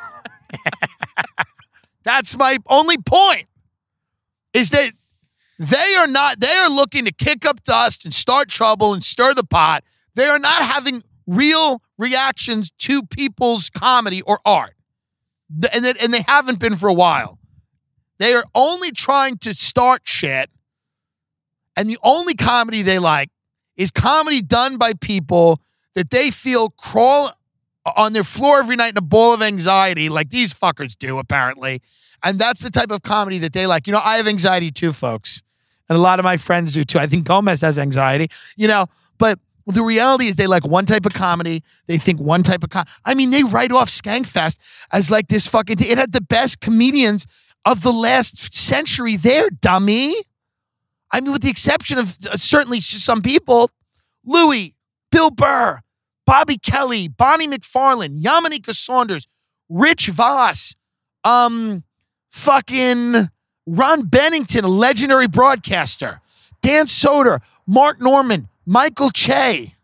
S2: my only point, is that they are looking to kick up dust and start trouble and stir the pot. They are not having real reactions to people's comedy or art. And they haven't been for a while. They are only trying to start shit. And the only comedy they like is comedy done by people that they feel crawl on their floor every night in a ball of anxiety, like these fuckers do, apparently. And that's the type of comedy that they like. I have anxiety too, folks. And a lot of my friends do too. I think Gomez has anxiety, but the reality is they like one type of comedy. They think one type of they write off Skankfest as like this fucking thing. It had the best comedians of the last century there, dummy. With the exception of certainly some people, Louis, Bill Burr, Bobby Kelly, Bonnie McFarlane, Yamaneika Saunders, Rich Voss, fucking Ron Bennington, a legendary broadcaster, Dan Soder, Mark Norman, Michael Che,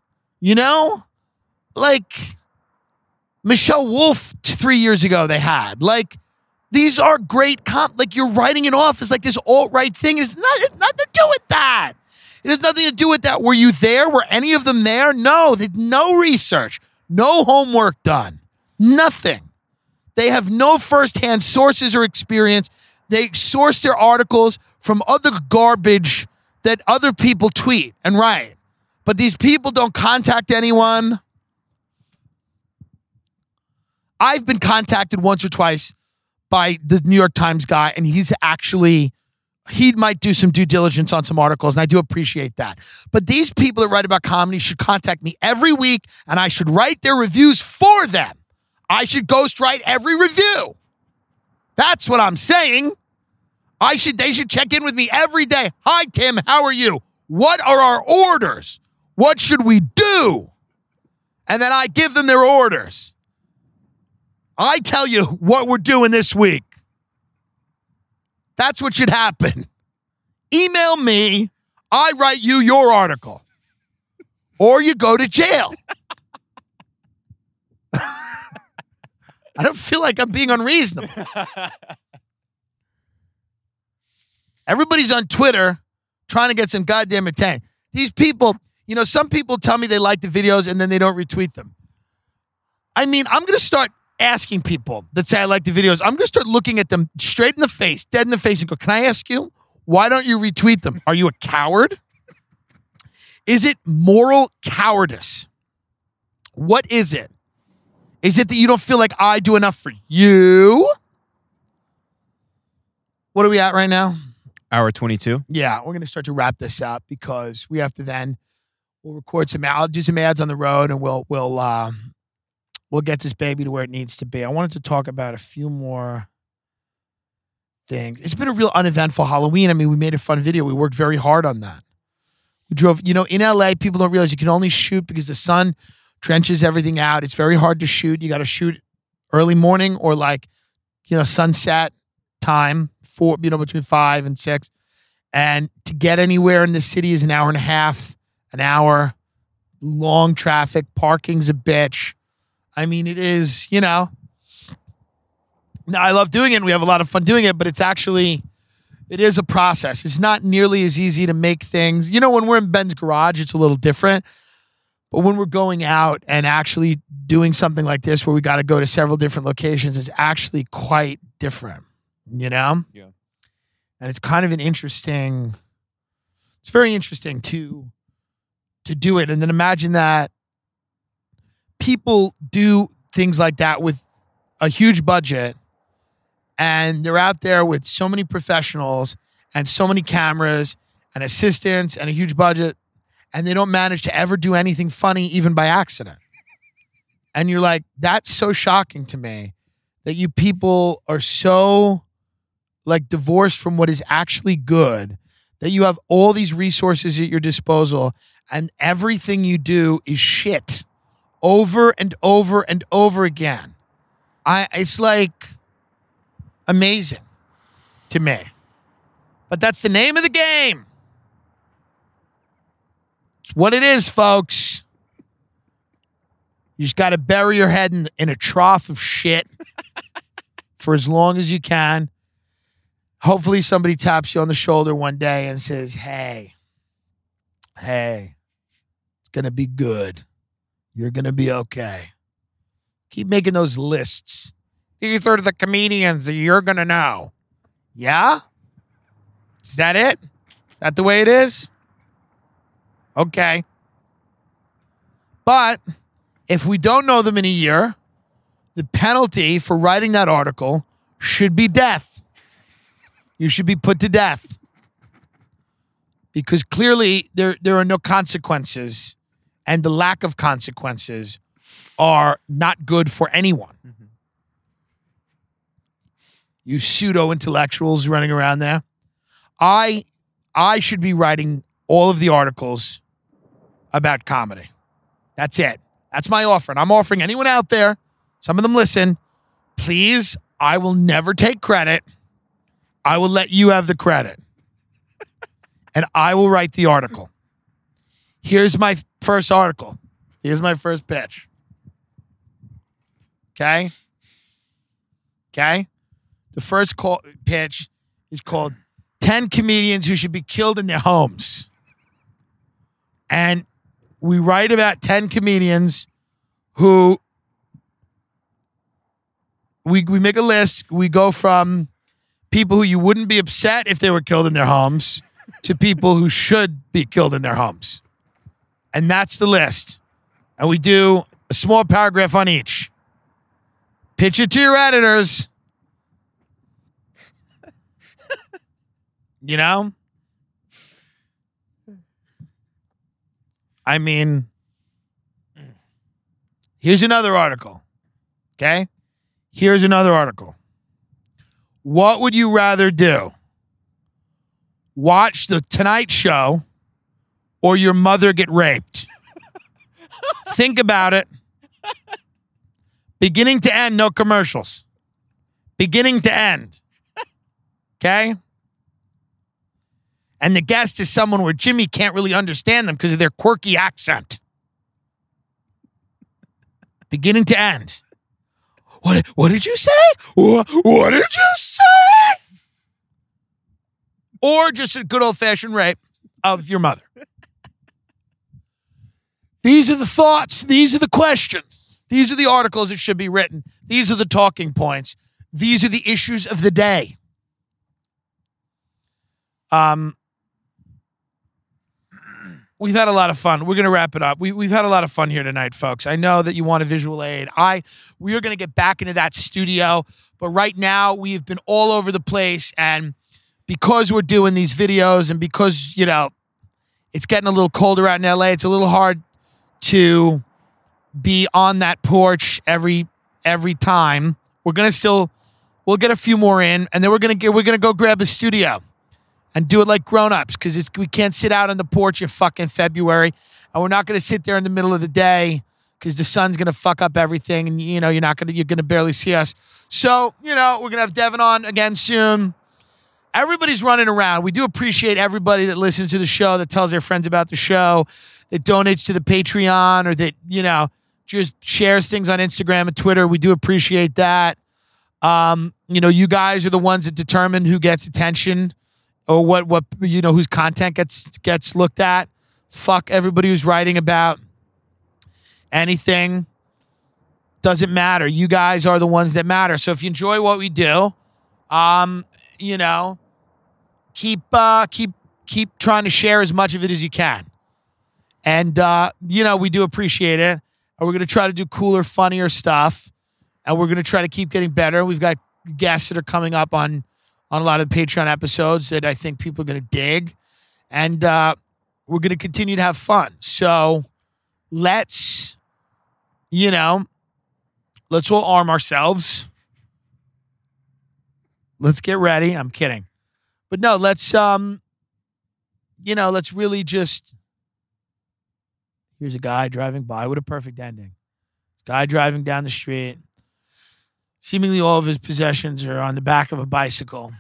S2: like Michelle Wolf 3 years ago they had. Like, these are great like you're writing it off as like this alt-right thing. It's nothing to do with that. It has nothing to do with that. Were you there? Were any of them there? No, they had no research, no homework done, nothing. They have no firsthand sources or experience. They source their articles from other garbage that other people tweet and write. But these people don't contact anyone. I've been contacted once or twice by the New York Times guy, and he might do some due diligence on some articles, and I do appreciate that. But these people that write about comedy should contact me every week, and I should write their reviews for them. I should ghostwrite every review. That's what I'm saying. They should check in with me every day. Hi, Tim, how are you? What are our orders? What should we do? And then I give them their orders. I tell you what we're doing this week. That's what should happen. Email me. I write you your article. Or you go to jail. I don't feel like I'm being unreasonable. Everybody's on Twitter trying to get some goddamn attention. These people, some people tell me they like the videos and then they don't retweet them. I'm going to start asking people that say I like the videos. I'm going to start looking at them straight in the face, dead in the face, and go, can I ask you, why don't you retweet them? Are you a coward? Is it moral cowardice? What is it? Is it that you don't feel like I do enough for you? What are we at right now?
S3: Hour 22.
S2: Yeah, we're going to start to wrap this up because we have to we'll record I'll do some ads on the road and we'll get this baby to where it needs to be. I wanted to talk about a few more things. It's been a real uneventful Halloween. We made a fun video. We worked very hard on that. We drove, in LA, people don't realize you can only shoot because the sun trenches everything out. It's very hard to shoot. You got to shoot early morning or sunset time between 5 and 6. And to get anywhere in the city is an hour and a half, an hour, long traffic, parking's a bitch. It is, Now, I love doing it and we have a lot of fun doing it, but it is a process. It's not nearly as easy to make things. When we're in Ben's garage, it's a little different. But when we're going out and actually doing something like this where we got to go to several different locations, it's actually quite different, you know?
S3: Yeah.
S2: And it's kind of it's very interesting to do it. And then imagine that people do things like that with a huge budget and they're out there with so many professionals and so many cameras and assistants and a huge budget, and they don't manage to ever do anything funny even by accident. And you're like, that's so shocking to me that you people are so like divorced from what is actually good, that you have all these resources at your disposal and everything you do is shit over and over and over again. It's like amazing to me. But that's the name of the game. It's what it is, folks. You just got to bury your head in a trough of shit for as long as you can. Hopefully somebody taps you on the shoulder one day and says, hey, it's going to be good. You're going to be okay. Keep making those lists. These are the comedians that you're going to know. Yeah? Is that it? That the way it is? Okay. But if we don't know them in a year, the penalty for writing that article should be death. You should be put to death. Because clearly there are no consequences, and the lack of consequences are not good for anyone. Mm-hmm. You pseudo-intellectuals running around there. I should be writing all of the articles about comedy. That's it. That's my offer. And I'm offering anyone out there, some of them listen, please, I will never take credit. I will let you have the credit. And I will write the article. Here's my first article. Here's my first pitch. Okay? Okay? The first pitch is called 10 comedians who should be killed in their homes. And we write about 10 comedians who we make a list. We go from people who you wouldn't be upset if they were killed in their homes to people who should be killed in their homes. And that's the list. And we do a small paragraph on each. Pitch it to your editors. You know? I mean, here's another article. Okay? Here's another article. What would you rather do? Watch The Tonight Show or your mother get raped? Think about it. Beginning to end, no commercials. Beginning to end. Okay? And the guest is someone where Jimmy can't really understand them because of their quirky accent. Beginning to end. What did you say? What did you say? Or just a good old-fashioned rape of your mother. These are the thoughts. These are the questions. These are the articles that should be written. These are the talking points. These are the issues of the day. We've had a lot of fun. We're going to wrap it up. We've had a lot of fun here tonight, folks. I know that you want a visual aid. We are going to get back into that studio, but right now we've been all over the place, and because we're doing these videos and because, you know, it's getting a little colder out in LA, it's a little hard to be on that porch every time. We'll get a few more in, and then we're going to go grab a studio and do it like grown-ups, because we can't sit out on the porch in fucking February, and we're not going to sit there in the middle of the day because the sun's going to fuck up everything, and you know you're going to barely see us. So, you know, we're going to have Devin on again soon. Everybody's running around. We do appreciate everybody that listens to the show, that tells their friends about the show, that donates to the Patreon, or that, you know, just shares things on Instagram and Twitter. We do appreciate that. You know, you guys are the ones that determine who gets attention, or what you know, whose content gets looked at. Fuck everybody who's writing about anything. Doesn't matter. You guys are the ones that matter. So if you enjoy what we do, you know, keep trying to share as much of it as you can. And, you know, we do appreciate it. And we're going to try to do cooler, funnier stuff. And we're going to try to keep getting better. We've got guests that are coming up on a lot of Patreon episodes that I think people are going to dig. And we're going to continue to have fun. So let's, you know, let's all arm ourselves. Let's get ready. I'm kidding. But no, let's, you know, let's really just... Here's a guy driving by. What a perfect ending. This guy driving down the street. Seemingly all of his possessions are on the back of a bicycle.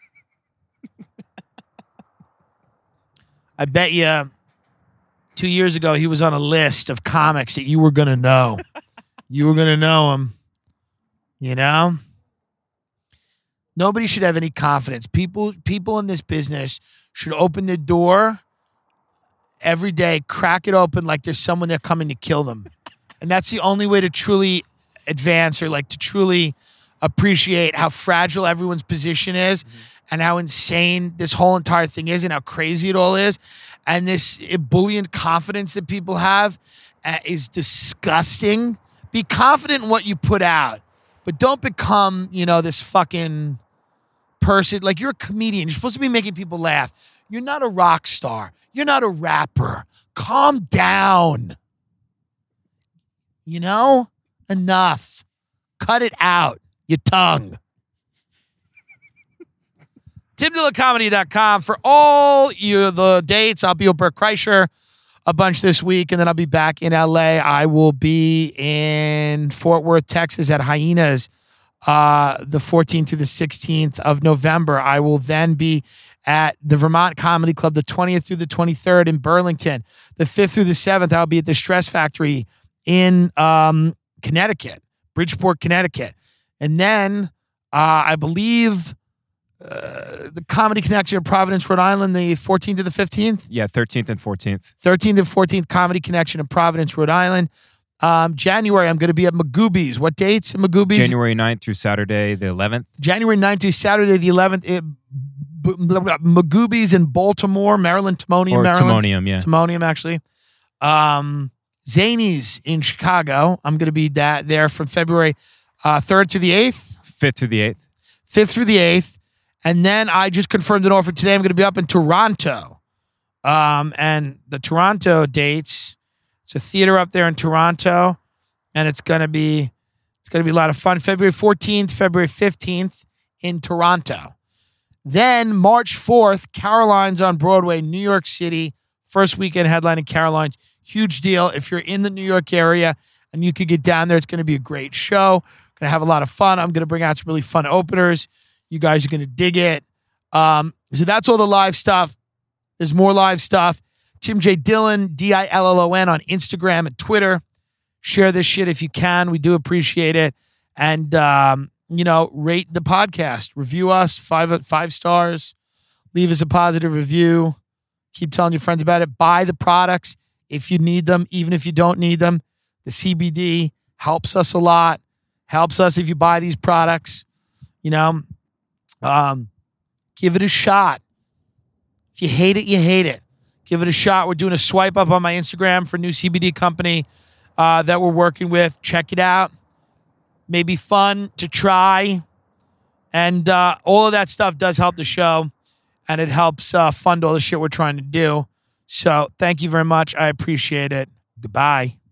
S2: I bet you 2 years ago he was on a list of comics that you were going to know. You were going to know him. You know? Nobody should have any confidence. People in this business should open the door every day, crack it open like there's someone there coming to kill them. And that's the only way to truly advance or like to truly appreciate how fragile everyone's position is and how insane this whole entire thing is and how crazy it all is. And this ebullient confidence that people have is disgusting. Be confident in what you put out, but don't become, you know, this fucking person. Like, you're a comedian. You're supposed to be making people laugh. You're not a rock star. You're not a rapper. Calm down. You know? Enough. Cut it out. Your tongue. TimDillonComedy.com for all the dates. I'll be with Bert Kreischer a bunch this week, and then I'll be back in LA. I will be in Fort Worth, Texas at Hyenas the 14th through the 16th of November. I will then be at the Vermont Comedy Club the 20th through the 23rd in Burlington. The 5th through the 7th, I'll be at the Stress Factory in Connecticut, Bridgeport, Connecticut. And then I believe the Comedy Connection in Providence, Rhode Island, the 14th to the 15th?
S3: Yeah, 13th and 14th.
S2: 13th and 14th, Comedy Connection in Providence, Rhode Island. January, I'm going to be at Magooby's. What dates at Magooby's?
S3: January 9th through Saturday the 11th.
S2: January 9th through Saturday the 11th. Magooby's in Baltimore, Maryland, Timonium, Maryland.
S3: Timonium, yeah.
S2: Timonium, actually. Zany's in Chicago. I'm going to be there from February 3rd to the 8th.
S3: 5th through the 8th.
S2: 5th through the 8th. And then I just confirmed it all for today. I'm going to be up in Toronto. And the Toronto dates, it's a theater up there in Toronto. And it's going to be a lot of fun. February 14th, February 15th in Toronto. Then March 4th, Caroline's on Broadway, New York City. First weekend headline in Caroline's. Huge deal. If you're in the New York area and you could get down there, it's going to be a great show. Going to have a lot of fun. I'm going to bring out some really fun openers. You guys are going to dig it. So that's all the live stuff. There's more live stuff. Tim J. Dillon, Dillon on Instagram and Twitter. Share this shit if you can. We do appreciate it. And, you know, rate the podcast. Review us, five stars. Leave us a positive review. Keep telling your friends about it. Buy the products if you need them, even if you don't need them. The CBD helps us a lot. Helps us if you buy these products. You know, give it a shot. If you hate it, you hate it. Give it a shot. We're doing a swipe up on my Instagram for a new CBD company that we're working with. Check it out. Maybe fun to try. And all of that stuff does help the show. And it helps fund all the shit we're trying to do. So thank you very much. I appreciate it. Goodbye.